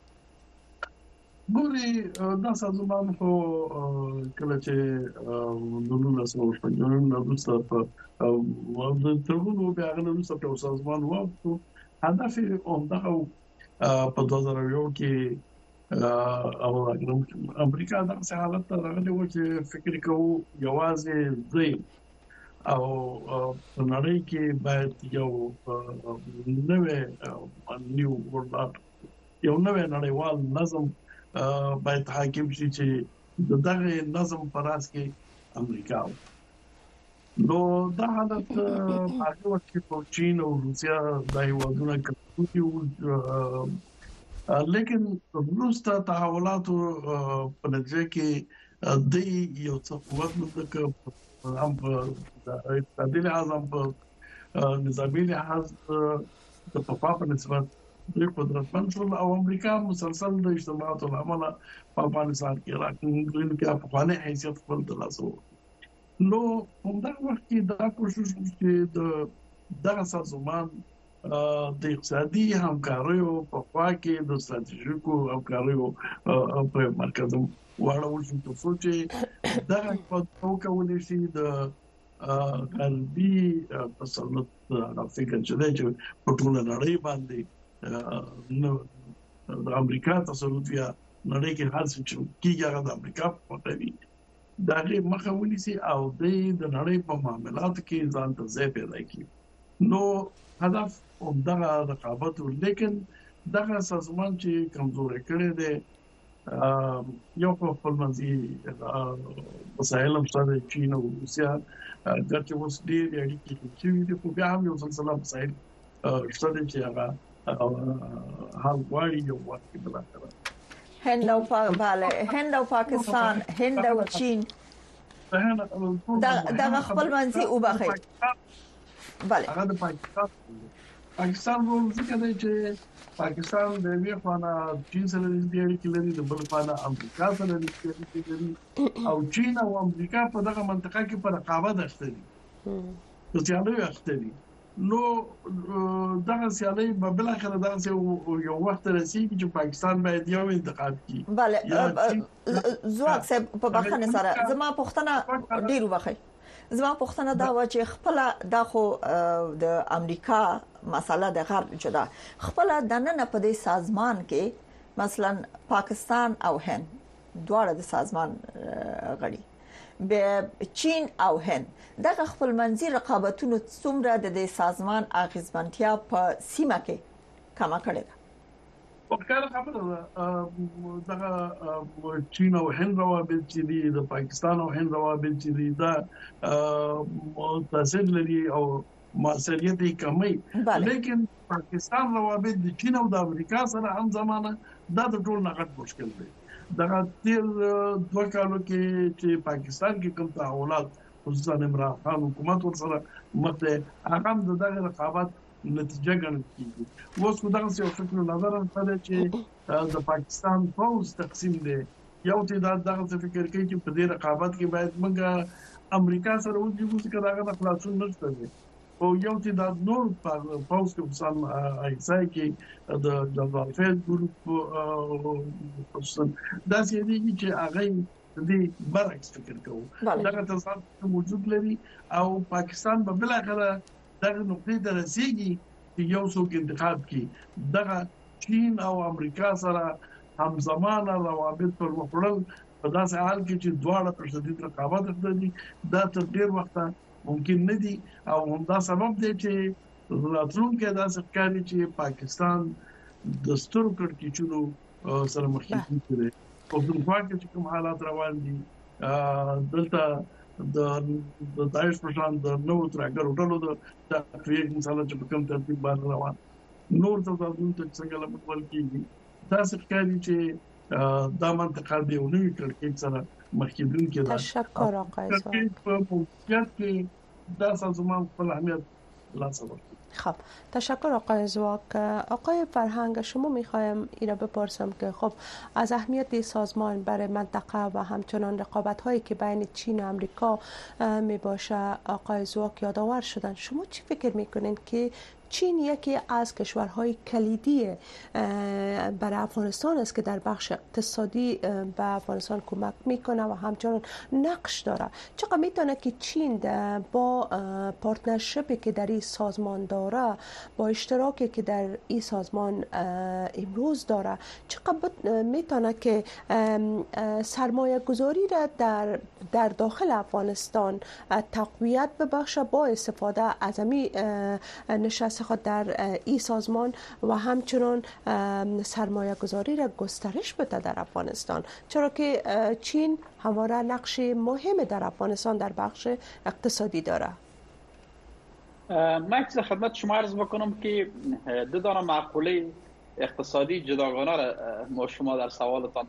ګوري دا سازمان خو کله چې د نولس سوه شپږ نه وروسته په د ترغونو بیا غنه وروسته په سازمان وو هدف یې همدغه په دوه زره یو کې او امریکا د حالت ته راغلی و چې فکر کوو یوازې دوی او په نړۍ کې باید یو نوې نیو ورلد یو نوې نړیوال نظم باید حاکم شي چې دغه نظم پر اس کې امریکا نو دا حالت هغه وخت په چین او روسیا د هیوادونو کې لیکن وروسته تحولات په نتیجه کې د یو څه قوت متک هم د تعدیل اعظم په نظامی لحاظ د پپا په نسبت د قدرتمن شول او امریکا مسلسل د اجتماعاتو عمله په افغانستان کې راکړل کې په خانه حیثیت خپل تلاسو نو همدا وخت کې دا کوشش چې د دغه سازمان د اقتصادي همکاریو په خوا کې د ستراتیژیکو همکاریو په مرکز واړول شو ترڅو چې دغه په توګه ولشي د غربي تسلط د فکر چې په ټول نړۍ باندې نو د امریکا تسلط یا نړۍ کې هر څه چې کیږي هغه د امریکا په کوي دا غي مخه ونیسي او د نړۍ په معاملاتو کې ځان ته ځای پیدا کړي نو هدف همدغه رقابت لیکن دغه سازمان چې کمزوري کړي دي یو په خپل منځي مسایل هم سره چین او روسیا ګټه اوس ډېر اړیکې چې دي په بیا هم یو سلسله مسایل شته چې هغه او حال غواړي یو وخت بلا کړه هند او بله هند او پاکستان هند او چین دا دا خپل منځي او بخي بله هغه د پاکستان پاکستان وو ځکه چې پاکستان د وی خانه چین سره د اړیکې لري د بل خانه امریکا سره د اړیکې لري او چین او امریکا په دغه منطقه کې په رقابت اخته دي د سیالي اخته دي نو دغه سیالي په بل اخر دغه یو وخت رسیدي چې پاکستان باید یو انتخاب کړي بله زواک صاحب په بخښنه سره زما پښتنه ډیرو بخښي زما پښتنه دا و چې خپل د خو د امریکا مسله د غرب جدا خپل د نن په دې سازمان کې مثلا پاکستان او هند دواړه د سازمان غړي به چین او هند دغه خپل منځي رقابتونو څومره د دې سازمان اغیزمنتیا په سیمه کې کما کړی ده وکړه خبره دغه چین او هند روابط چې دي د پاکستان او هند روابط چې دي دا تاثیر لري او موثریت یې کمی لیکن پاکستان روابط د چین او د امریکا سره هم زمانه دا د ټول نغټ مشکل دی دغه تیر دوه کالو کې چې پاکستان کې کوم تحولات خصوصا عمران خان حکومت ورسره مته هغه د دغه رقابت نتیجه ګڼل کیږي اوس خو دغه یو فکر نظر سره چې د پاکستان فوز تقسیم دی یو تعداد دغه فکر کوي چې په دې رقابت کې باید موږ امریکا سره وځو چې دغه خلاصون نشته دی او یو تعداد نور فوز کې مثال ایسای کې د جنرال فیض ګروپ خصوصا دا سیدي چې هغه دې برعکس فکر کوو دغه تصادف موجود لري او پاکستان په بل اخره دغه نقطې ته رسیدي چې یو څوک انتخاب کړي دغه چین او امریکا سره همزمانه روابط پر وکړل په داسې حال کې چې دواړه پر شدید رقابت کوي دا تر ډیر وخت ممکن نه دي او همدا سبب دی چې راتلونکي دا څرګندوي چې پاکستان د سترو کړکېچونو سره مخ کیږي او د افغان کې کوم حالات روان دي دلته د دایښ په شان د نو ترګر وټلو د تفریق مثلا چې په کوم ترتیب باندې روان نور څه د دې څنګه لمول کیږي دا څرګندوي چې دا منطقه دی او نوې کړکېچ سره مخکېدون کې تشکر آقای په موقعیت کې دا سازمان خپل اهمیت لاسه ورکړي. خب تشکر آقای زواک. آقای فرهنگ شما میخوایم اینا بپرسم که خب از اهمیت سازمان برای منطقه و همچنان رقابت هایی که بین چین و امریکا می باشه آقای زواک یادآور شدن، شما چی فکر میکنین که چین یکی از کشورهای کلیدی برای افغانستان است که در بخش اقتصادی به افغانستان کمک میکنه و همچنان نقش داره. چقدر میتونه که چین با پارتنرشپی که در این سازمان داره، با اشتراکی که در این سازمان امروز داره، چقدر میتونه که سرمایه گذاری را در در داخل افغانستان تقویت ببخشه با استفاده از امی نشست خود در این سازمان و همچنان سرمایه گذاری را گسترش بده در افغانستان، چرا که چین همواره نقش مهم در افغانستان در بخش اقتصادی داره. من از خدمت شما عرض بکنم که دو دانه معقوله اقتصادی جداگانه را ما شما در سوالتان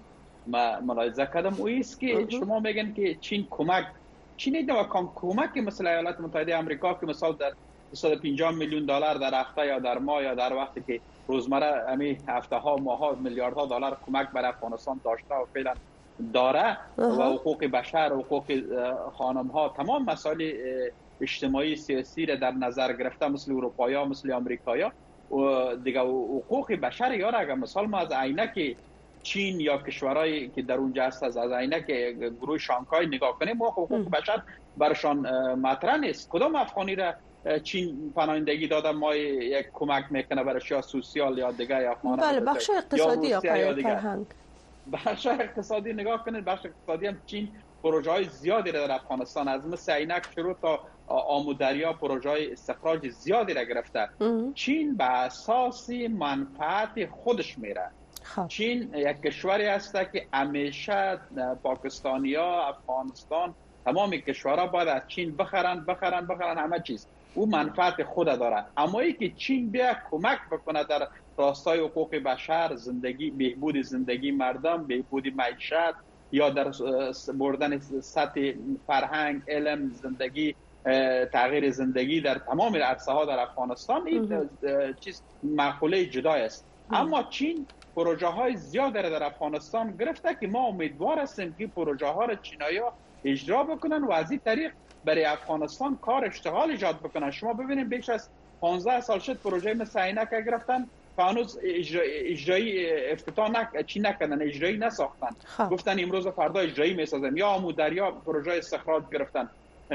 ملاحظه کردم. او است که شما میگن که چین کمک چین دو کمک مثل ایالات متحده آمریکا که مثلا در دویست و پنجاه میلیون دلار در هفته یا در ماه یا در وقتی که روزمره امی هفته ها ماه ها میلیاردها دلار کمک برای افغانستان داشته و فعلا داره و حقوق بشر و حقوق خانم ها تمام مسائل اجتماعی سیاسی را در نظر گرفته مثل اروپایا مثل آمریکایا و دیگه حقوق بشر یا اگر مثال ما از عینک چین یا کشورهایی که در اونجا هست از عینک گروه شانگهای نگاه کنیم ما حقوق بشر برشان مطرح نیست. کدام افغانی را چین پناهندگی داده ما یک کمک میکنه برای یا سوسیال یا دیگه یا خانه بله بخش اقتصادی آقای فرهنگ بخش اقتصادی نگاه کنید بخش اقتصادی هم چین پروژه های زیادی را در افغانستان از مثل عینک شروع تا آمودریا پروژه های استخراج زیادی را گرفته. چین به اساس منفعت خودش میره. خب. چین یک کشوری است که همیشه پاکستانیا افغانستان تمام کشورها باید از چین بخرن بخرن بخرن همه چیز او منفعت خود داره. اما ای که چین بیا کمک بکنه در راستای حقوق بشر، زندگی بهبود زندگی مردم، بهبود معیشت یا در بردن سطح فرهنگ، علم، زندگی، تغییر زندگی در تمام عرصه ها در افغانستان این چیز معقوله جدای است. اما چین پروژه های زیاد در افغانستان گرفته که ما امیدوار هستیم که پروژه ها را چینایی‌ها اجرا بکنن و از این طریق برای افغانستان کار اشتغال ایجاد بکنن. شما ببینید بیش از پانزده سال شد پروژه مثل عینک گرفتن هنوز اجرایی افتتاح نک چی نکردن، اجرایی نساختن. خب. گفتن امروز و فردا اجرایی میسازن. یا آمودریا پروژه استخراج گرفتن.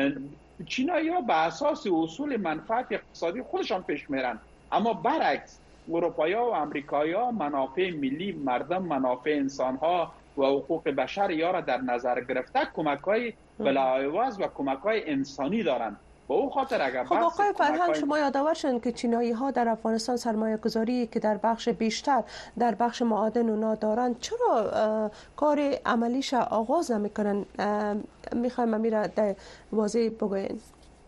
چینایی‌ها به اساس اصول منفعت اقتصادی خودشان پیش میرن، اما برعکس اروپایا و آمریکایا منافع ملی مردم، منافع انسان‌ها و حقوق بشر یا را در نظر گرفته کمک‌های بلاعوض و کمک‌های انسانی دارند. با او خاطر اگر خب آقای فرهنگ شما یادآور شدن که چینایی‌ها در افغانستان سرمایه گذاری که در بخش بیشتر در بخش معادن اونا دارن، چرا کار عملیش آغاز نمی‌کنن؟ می‌خوایم امیر در واضح بگوین.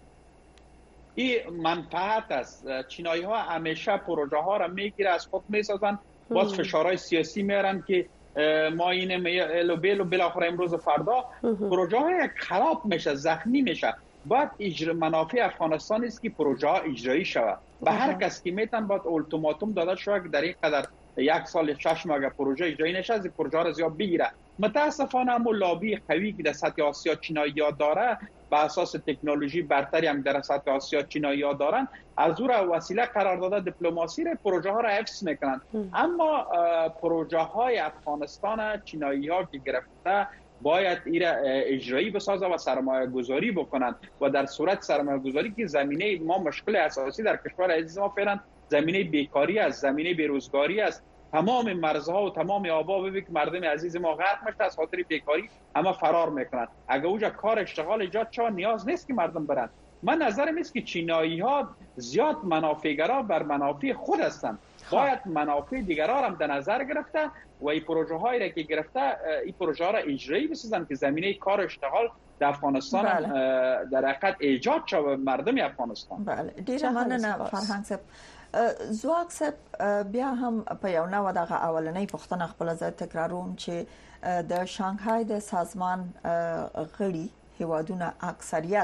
این منفعت است. چینایی‌ها همیشه پروژه ها را میگیره از خود میسازن، باز فشارهای سیاسی میارن که ما این الو بیل و بالاخره امروز فردا پروژه ها خراب میشه، زخمی میشه. باید اجرا منافع افغانستان است که پروژه ها اجرایی شود. به هر کس که میتن باید اولتیماتوم داده شود که در این قدر یک سال شش ماه اگر پروژه اجرایی نشه از پروژه ها را زیاد بگیره. متاسفانه هم لابی قوی که در سطح آسیا چینایی‌ها داره به اساس تکنولوژی برتری هم در سطح آسیا چینایی‌ها دارن، از او را وسیله قرار داده دیپلماسی را پروژه ها را حفظ میکنن. اما پروژه های افغانستان چینایی‌ها که گرفته باید این را اجرایی بسازه و سرمایه گذاری بکنن و در صورت سرمایه گذاری که زمینه ما مشکل اساسی در کشور عزیز ما فعلا زمینه بیکاری است، زمینه بیروزگاری است. تمام مرزها و تمام آبا ببین که مردم عزیز ما غرق میشه از خاطر بیکاری، اما فرار میکنن. اگه اونجا کار اشتغال ایجاد شود نیاز نیست که مردم برن. من نظرم است که چینایی ها زیاد منافعگرا بر منافع خود هستند. باید منافع دیگران هم در نظر گرفته و این پروژه هایی را که گرفته این پروژه ها را اجرایی بسازن که زمینه کار اشتغال در افغانستان بله. در حقیقت ایجاد شود مردم افغانستان. بله ډیر مننه فرهنګ صاحب. زواک صاحب بیا هم په یو نوو دغه اولنۍ پوښتنه خپل ځای تکراروم چې د شانګهای د سازمان غړي هیوادونه اکثریت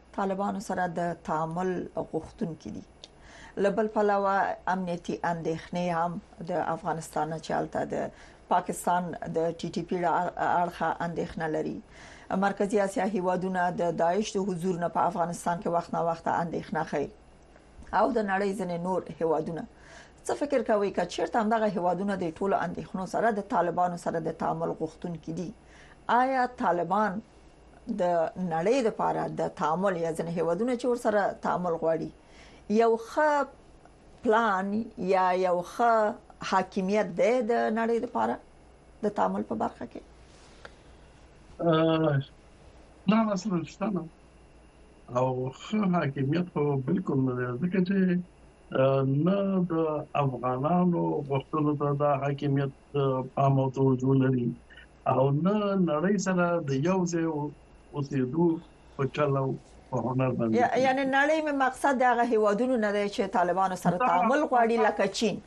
طالبانو سره د تعامل غوښتونکي دي. لبل پلوه امنیتي اندېښنې هم د افغانستان چالتہ د پاکستان د ټي ټي پی اړخه اندېښنه لري. مرکزی اسیا هیوادونه د داعش د حضور نه په افغانستان کې وخت نه وخت اندېښنه کوي او د نړۍ ځینې نور هیوادونه. څه فکر کوي چې چیرته همدغه هیوادونه د ټولو اندېښنو سره د طالبانو سره د تعامل غوښتونکي دي؟ آیا طالبان د نړۍ لپاره د تعامل یا ځینې هیوادونه چې ور سره تعامل غواړي یو ښه پلان یا یو ښه حاکمیت دی د نړۍ لپاره د تعامل په برخه کې؟ ا نه اصلا شتنه او ښه حاکمیت خو بالکل نه دی، ځکه چې نه د افغانانو غوښتنو ته د حاکمیت پام او توجه لري او نه نړۍ سره د یو ځای اوسېدو په چلو په هنر باندې. یعنی نړۍ مې مقصد دغه هیوادونو نه دی چې طالبانو سره تعامل غواړي لکه چین.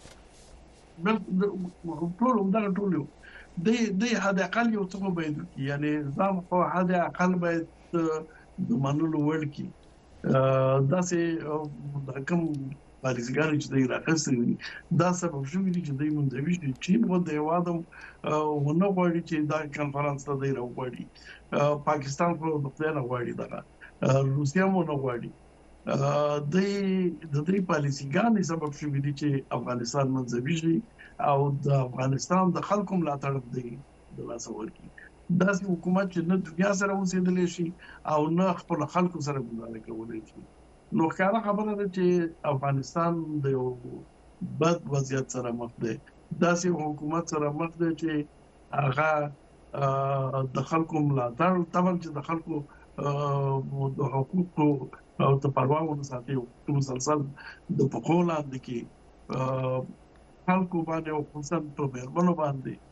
ټول همدغه ټول یو د د حد اقل یو څه باید یعنی ځم په حد اقل باید د منلو وړ کی دا سه د کوم پالیسګان چې د راکستري دا سبب شو چې د منځوي چې چین و د یوادم ونه غواړي چې دا کانفرنس ته دی راوړي، پاکستان په دغه نه غواړي، دا روسیا مو نه غواړي. د د دې پالیسګان سبب شو چې افغانستان منځوي شي او د افغانستان د خلکو ملاتړ دی د لاسور کی. دا حکومت چې نه دنیا سره اوسېدل شي او نه خپل خلکو سره ګزاره کولای شي. نو ښکاره خبره ده چې افغانستان د یو بد وضعیت سره مخ دی. داسې حکومت سره مخ دی چې هغه د خلکو ملاتړ طبعا چې د خلکو د حقوقو او د پرواو ساتي او مسلسل د حقوقو لاندې کې خلکو باندې او خصوصا په بیرونو باندې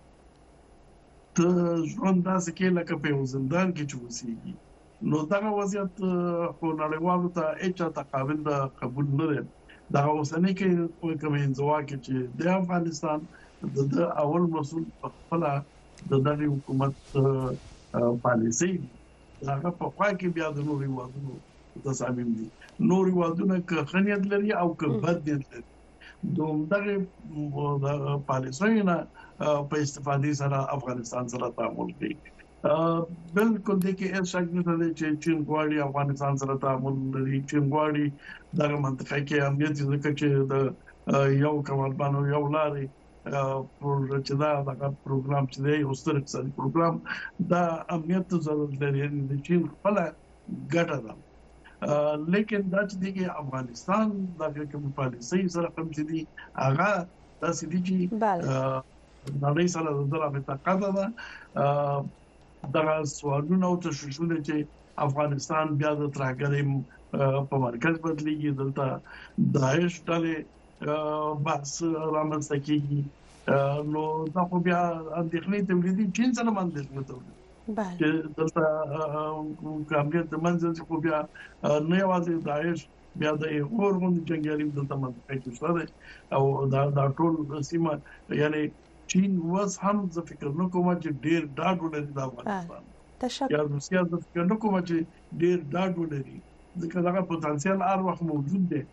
ته ژوند داسې کې لکه په زندان کې چې وسیږي. نو دا وضعیت خو نړیوالو ته هیڅ تقابل د قبول نه دی. دا اوسنۍ کې کومه انزوا کې چې د افغانستان د اول مسؤل په خپل د دغه حکومت پالیسي هغه په خوا کې بیا د نوري وادونو تصامیم دي. نوري وادونه که خنیت لري او که بد دي دوم دغه پالیسي نه په استفادې سره افغانستان سره تعامل کوي. بالکل د کې هیڅ شک نشته چې چین غواړي افغانستان سره تعامل لري. چین غواړي دغه منطقه کې امنیت ځکه چې د یو کمالبانو یو لاري پر چې دا دغه پروګرام چې دی یو ستر اقتصادي پروګرام دا امنیت ضرورت لري د چین خپل ګټه ده. لیکن دا چې د افغانستان دغه کوم پالیسي سره کوم چې دی هغه تاسو دي چې نړۍ سره د رابطه قاعده ده. دغه سوالونه او تشویشونه چې افغانستان بیا د ترهګرۍ په مرکز بدلیږي، دلته داعش ډلې بحث رامنځته کیږي، نو دا خو بیا اندېښنې تولیدي چین سره باندې تولیدي چې دلته کامیت د منځ خو بیا نه یوازې داعش بیا د اور غوندي جنگیالي دلته منځ کې شته او دا د ټول سیمه یعنی چین واس هم ز فکر نه کوم چې ډیر ډاډ ولري د افغانستان تشکر. یا روسیا ز فکر نه کوم چې ډیر ډاډ ولري ځکه دا پوتنسیال هر وخت موجود دی.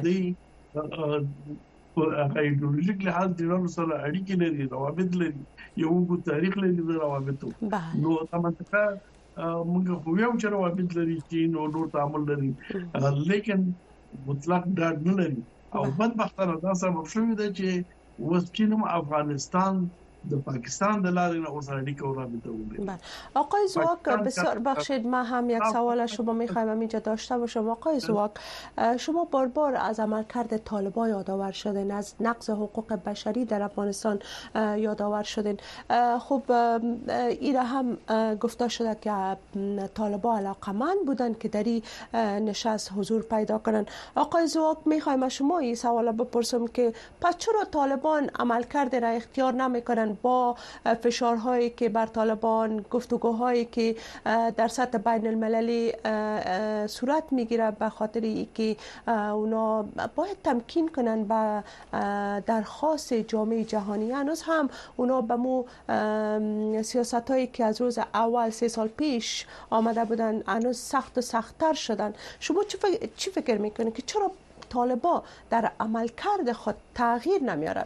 دی په ایدئولوژیک لحاظ د نړۍ سره اړیکې لري، روابط لري، یو وګړو تاریخ لري د روابطو. نو دا منطقه موږ خو یو چې روابط لري چې نو نور تعامل لري، لیکن مطلق ډاډ نه لري. او بدبختانه دا سبب شوی دی چې وسچینم افغانستان د پاکستان د لارې نه اوس اړیکه او رابطه ولري. آقای زواک بسیار بخشید، من هم یک سوال از شما میخوایم اینجا داشته باشم. آقای زواک، شما بار بار از عملکرد طالبان یادآور شدین، از نقض حقوق بشری در افغانستان یادآور شدین. خب این هم گفته شده که طالبان علاقمند بودن که در این نشست حضور پیدا کنن. آقای زواک، میخوایم از شما این سوال بپرسم که پس چرا طالبان عملکرد را اختیار نمیکنن کردن با فشارهایی که بر طالبان، گفتگوهایی که در سطح بین المللی صورت میگیره به خاطر اینکه اونا باید تمکین کنن به درخواست جامعه جهانی. هنوز هم اونا به مو سیاستایی که از روز اول سه سال پیش آمده بودن هنوز سخت و سخت‌تر شدن. شما چی فکر میکنید که چرا طالبان در عملکرد خود تغییر نمیارن؟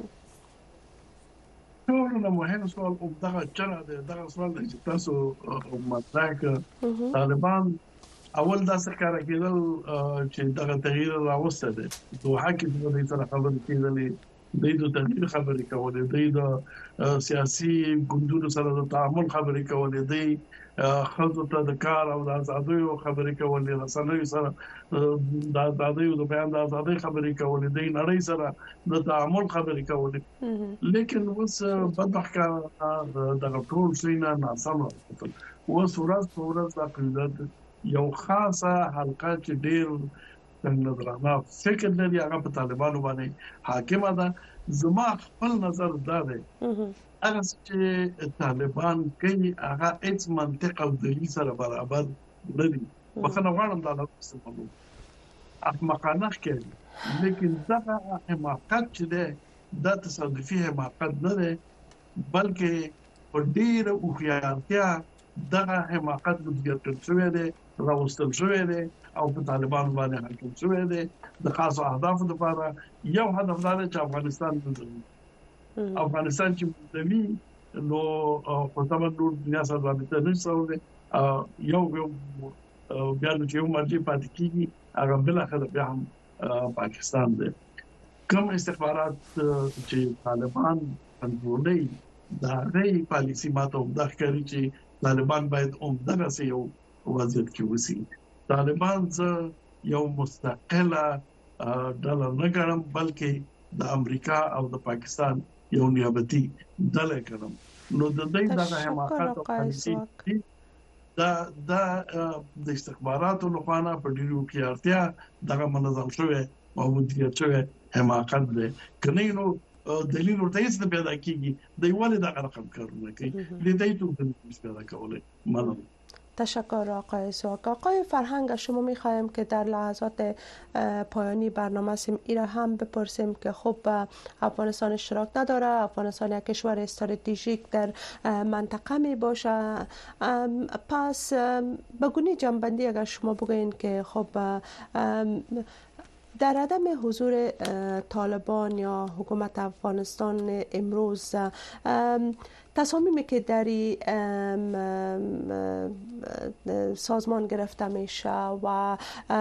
ټول مهم سوال او دغه چره دغه سوال چې تاسو مطرح کړ. طالبان اول دا څه کار کېدل چې دغه تغییر راوسته دي. دوه کې د دې سره خبرې کېدلې، د دې تغییر خبرې کولې، د سیاسي ګوندونو سره د تعامل خبرې کولې، د خلکو ته د کار او د آزادۍ خبرې کولې، رسنیو سره د آزادۍ او د بیان د آزادۍ خبرې کولې، د نړۍ سره د تعامل خبرې کولې. لیکن اوس بدبختانه دغه ټول شي نه ناسمه اوس ورځ په ورځ د قیادت یو خاصه حلقه چې ډېر څنګه درانه فکر لري هغه په طالبانو باندې حاکمه ده. زما خپل نظر دا دی هغه چې طالبان کوي هغه هیڅ منطق او دلیل سره برابر نه دي. بخنه غواړم دا لاسمو احمقانه کوي، لیکن دا حماقت چې ده دا تصادفي حماقت نه ده، بلکې په ډېر هوښیارتیا دغه حماقت مدیریت شوی دی، راوستل شوی دی او په طالبان باندې حاکم شوی دی د خاصو اهدافو لپاره. یو هدف دا دی چې افغانستان د افغانستان چې مدوي نو په تمام نور دنیا سره رابطه نشي یو یو بیا چې یو مرجع پاتې کیږي هغه بل اخر بیا هم پاکستان دی. کوم استخبارات چې طالبان کنټرولوي دا غي پالیسی ماته د ښکاری چې طالبان باید عمدہ سي یو وضعیت کې وسی. طالبان څه یو مستقله ډله نه ګڼم، بلکې د امریکا او د پاکستان یو نیابتي ډله ګڼم. نو د دې د حماقت او پالیسی دا د استخباراتو لخوا په ډیرو کې ارتیا دغه منظم شوی او مدیریت شوی حماقت دی. کني نو دلیل ورته هیڅ نه پیدا کیږي، د یوالي د رقم کارونه کوي د دې ټول د پیدا کولای. ممنون. تشکر آقای سواک. آقای فرهنگ، شما میخوایم که در لحظات پایانی برنامه سیم ایره هم بپرسیم که خب افغانستان اشتراک نداره، افغانستان یک کشور استراتژیک در منطقه می باشه، پس بگونی جنبندی اگر شما بگوین که خب در عدم حضور طالبان یا حکومت افغانستان امروز تصامیمی که در سازمان گرفته میشه و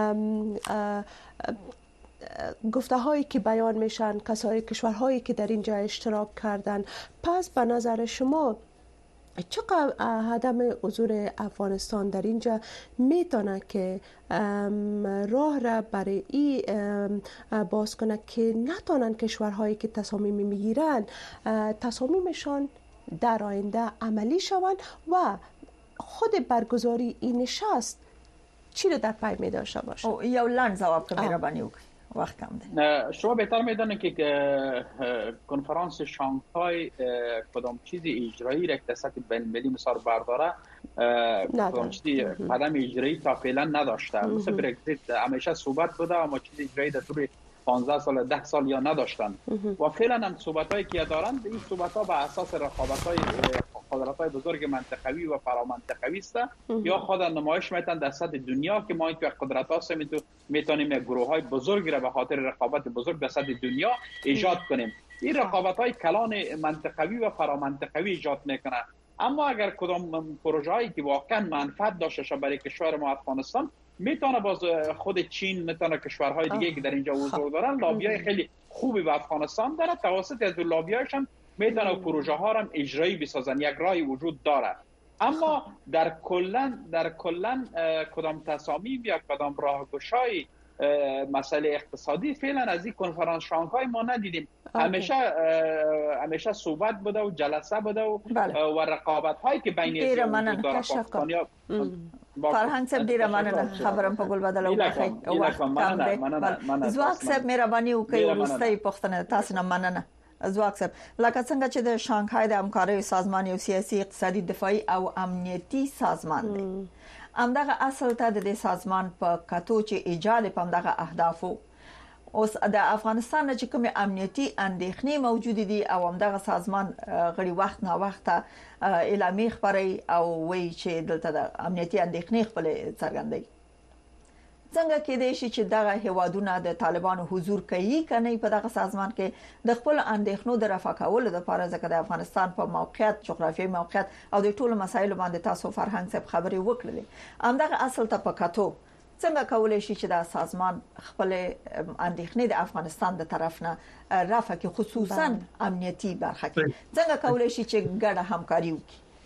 گفته هایی که بیان میشن کسای کشورهایی که در اینجا اشتراک کردن، پس به نظر شما چقدر عدم حضور افغانستان در اینجا میتونه که راه را برای این باز کنه که نتونن کشورهایی که تصامیم میگیرن تصامیمشان در آینده عملی شوند و خود برگزاری این نشست چی رو در پی می داشته باشه؟ یو لند جواب که مهربانی وکړئ، وقت کم دی. شما بهتر میدانید که کنفرانس شانگهای کدام چیزی اجرایی را که سطح بین المللی مثال برداره کدام چیزی قدم اجرایی تا فعلا نداشته. مثل برگزیت همیشه صحبت بوده اما چیزی اجرایی در طول پانزده سال ده سال یا نداشتن و فعلا هم صحبتایی که دارند این صحبت‌ها بر اساس رقابت‌های قدرت‌های بزرگ منطقوی و فرامنطقوی است یا خود نمایش میتن در سطح دنیا که ما این قدرت‌ها سمیتو میتونیم یک گروه‌های بزرگی را به خاطر رقابت بزرگ در سطح دنیا ایجاد کنیم. این رقابت‌های کلان منطقوی و فرامنطقوی ایجاد میکنه. اما اگر کدام پروژه‌ای که واقعا منفعت داشته باشه برای کشور ما افغانستان میتونه باز خود چین میتونه کشورهای دیگه که در اینجا حضور دارن لابیای خیلی خوبی به افغانستان داره، توسط از لابیایش هم میتونه پروژه ها را اجرایی بسازن، یک راهی وجود داره. اما در کلن در کلن کدام تصامیم یا کدام راهگشای مسئله اقتصادی فعلا از این کنفرانس شانگهای ما ندیدیم. همیشه همیشه صحبت بوده و جلسه بوده و, و رقابت هایی که بین وجود داره. پاکستانیا فرهنگ صاحب ډیره مننه، خبرم په ګل بدل وکړئ. وخت کم دی. زواک صاحب مهرباني وکړئ، وروستۍ پوښتنه تاسو نه مننه. ځواک صاحب لکه څنګه چې د شانګهای د همکارۍ سازمان یو سیاسي اقتصادي دفاعي او امنیتي سازمان دی همدغه اصل ته د سازمان په کتو چې ایجاد پمدغه اهدافو اوس د افغانستان چې کوم امنیتي اندېښنې موجود دي او همدغه سازمان غړي وخت نه وخت اعلامیه خبري او وایي چې دلته د امنیتي اندېښنې خپل څرګندوي څنګه کې دي چې دغه هوادونه د طالبانو حضور کوي کني په دغه سازمان کې د خپل اندېښنو د رفع کولو لپاره ځکه د افغانستان په موقعیت جغرافیایي موقعیت او د ټولو مسایلو باندې تاسو فرهنګ صاحب خبري وکړلې همدغه اصل ته پکاتو څنګه کولای شي چې دا سازمان خپل اندېښنې د افغانستان د طرف نه رافع کې خصوصا امنیتي برخه کې څنګه کولای شي چې ګډه همکاري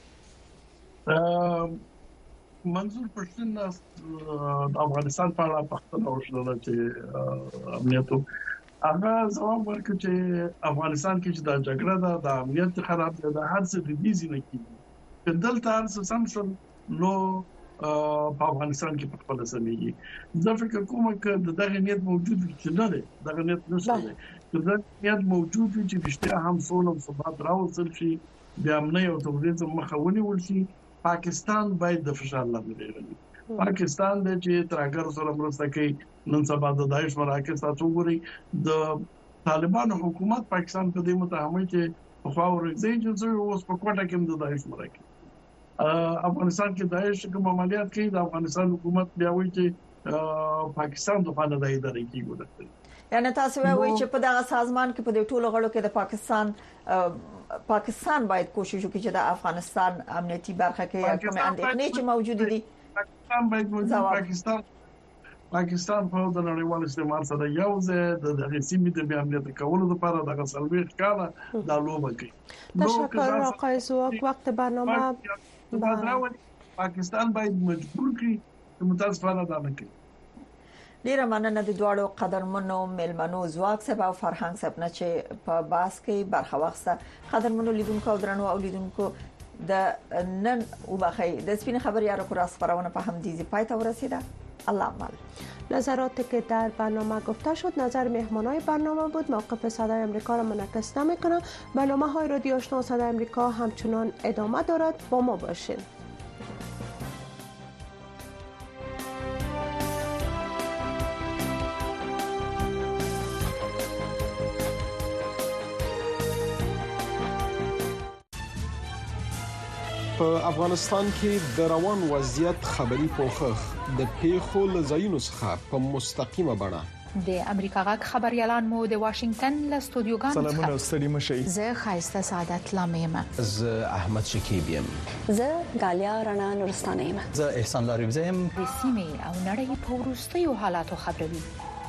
وکړي منظور پښتون د افغانستان په اړه پښتنه وشله چې امنیتو هغه ځواب ورکړي چې افغانستان کې چې دا جګړه ده د امنیت خراب ده د هر څه د دې ځینې کې دلته هر څه سم شول نو په افغانستان کې په خپل سمېږي زه فکر کوم چې دغه نیت موجود چې نه دی دغه نیت نشته دی دغه نیت موجود چې رښتیا هم سول او ثبات راوځل شي د امنیت او تروریزم مخه ونیول شي پاکستان باید د فشار لاندې راغلی پاکستان د چې ترګر سره مرسته کوي نن سبا د داعش مراکز تاسو ګوري د طالبانو حکومت پاکستان په دې متهمه چې په خوا ورځي چې اوس په کوټه کې د داعش مراکز افغانستان کې داعش کوم عملیات کوي د افغانستان حکومت بیا وایي چې پاکستان د خانه د ادارې کیږي یعنی تاسو وایي چې په دغه سازمان کې په دې ټولو غړو کې د پاکستان پاکستان باید کوشش وکړي چې د افغانستان امنیتي برخه کې کوم اندېښنې چې موجود دي پاکستان باید موجود پاکستان پاکستان په د نړیوال استعمار سره یو ځای د دغه سیمې د امنیت کولو لپاره د غسلوي ښکاله د لوبه کوي تشکر آقای زواک وقت برنامه پاکستان باید مجبور کړي چې متاسفانه دا نه کوي ډیره مننه د دواړو قدرمنو ملمنو زواک صاحب او فرهنګ صاحب نه چې په باس کې برخه واخیسته قدرمنو لیدونکو او درنو اولیدونکو د نن وبخي د سپین خبري را کور اسپرونه په هم دیزی پای ته ورسیده الله مال نظراتی که در برنامه گفته شد نظر مهمانای برنامه بود. موقف صدای آمریکا را منعکس نمی‌کنه. برنامه های رادیو آشنا صدای آمریکا همچنان ادامه دارد. با ما باشید. په افغانستان کې د روان وضعیت خبري پوښښ د پیښو لزاینو څخه په مستقیمه بڼه د امریکا غږ خبريالان مو د واشنگټن له استودیوګانو څخه سلامونه ستړي مشي زه خایسته سعادت لامیم زه احمد شکیب یم زه غالیا رڼا نورستانه یم زه احسان لاریب یم د سیمې او نړۍ په وروستیو حالاتو خبروي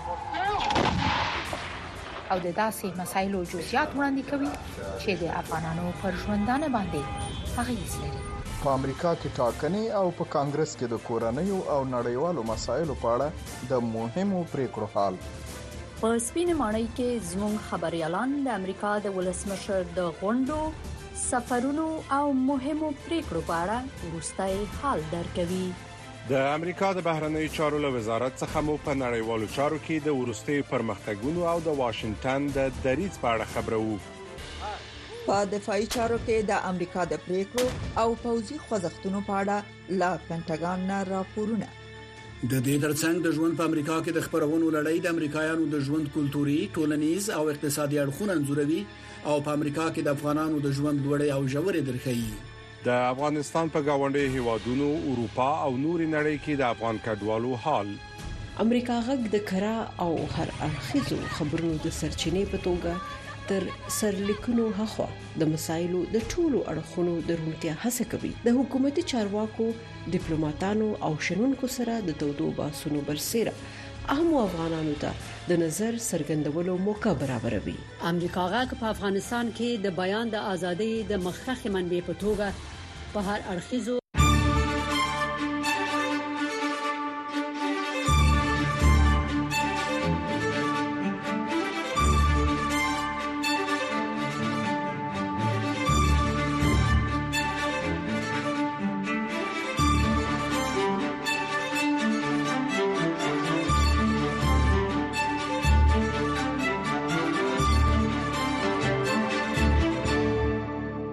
او د داسې مسایلو جزئیات وړاندې کوي چې د افغانانو پر ژوندانه باندې اغیز لري. په امریکا کې ټاکنې او په کانګرس کې د کورنیو او نړیوالو مسایلو په اړه د مهمو پریکړو حال. په سپینه ماڼۍ کې زموږ خبريالان د امریکا د ولسمشر د غونډو، سفرونو او مهمو پریکړو په اړه وروستي حال درکوي. د امریکا د بهرنیو چارو له وزارت څخه مو په نړیوالو چارو کې د وروستي پرمختګونو او د واشنگټن د دریځ په اړه خبرو. په دفاعي چارو کې د امریکا د پریکړو او پوځي خوځښتونو په اړه لا پینټاګان نه راپورونه. د دې ترڅنګ د ژوند په امریکا کې د خبرونو لړۍ د امریکایانو د ژوند کلتوري، ټولنیز او اقتصادي اړخونه انځوروي او په امریکا کې د افغانانو د ژوند لوړې او ژورې درخې. د افغانستان په گاونډي هیوادونو، اروپا او نوري نړۍ کې د افغان کډوالو حال. امریکا غږ د کرا او هر اړخیزو خبرونو د سرچینې په توګه تر سرلیکونو هخوا د مسایلو د ټولو اړخونو د روڼتیا هڅه کوي. د حکومتي چارواکو، ډیپلوماټانو او شنونکو سره د تودو باسونو برسېره اهم افغانانو ته د نظر څرګندولو موقع برابروي. امریکا غږ په افغانستان کې د بیان د ازادۍ د مخکخ منبع په توګه په هر اړخیزو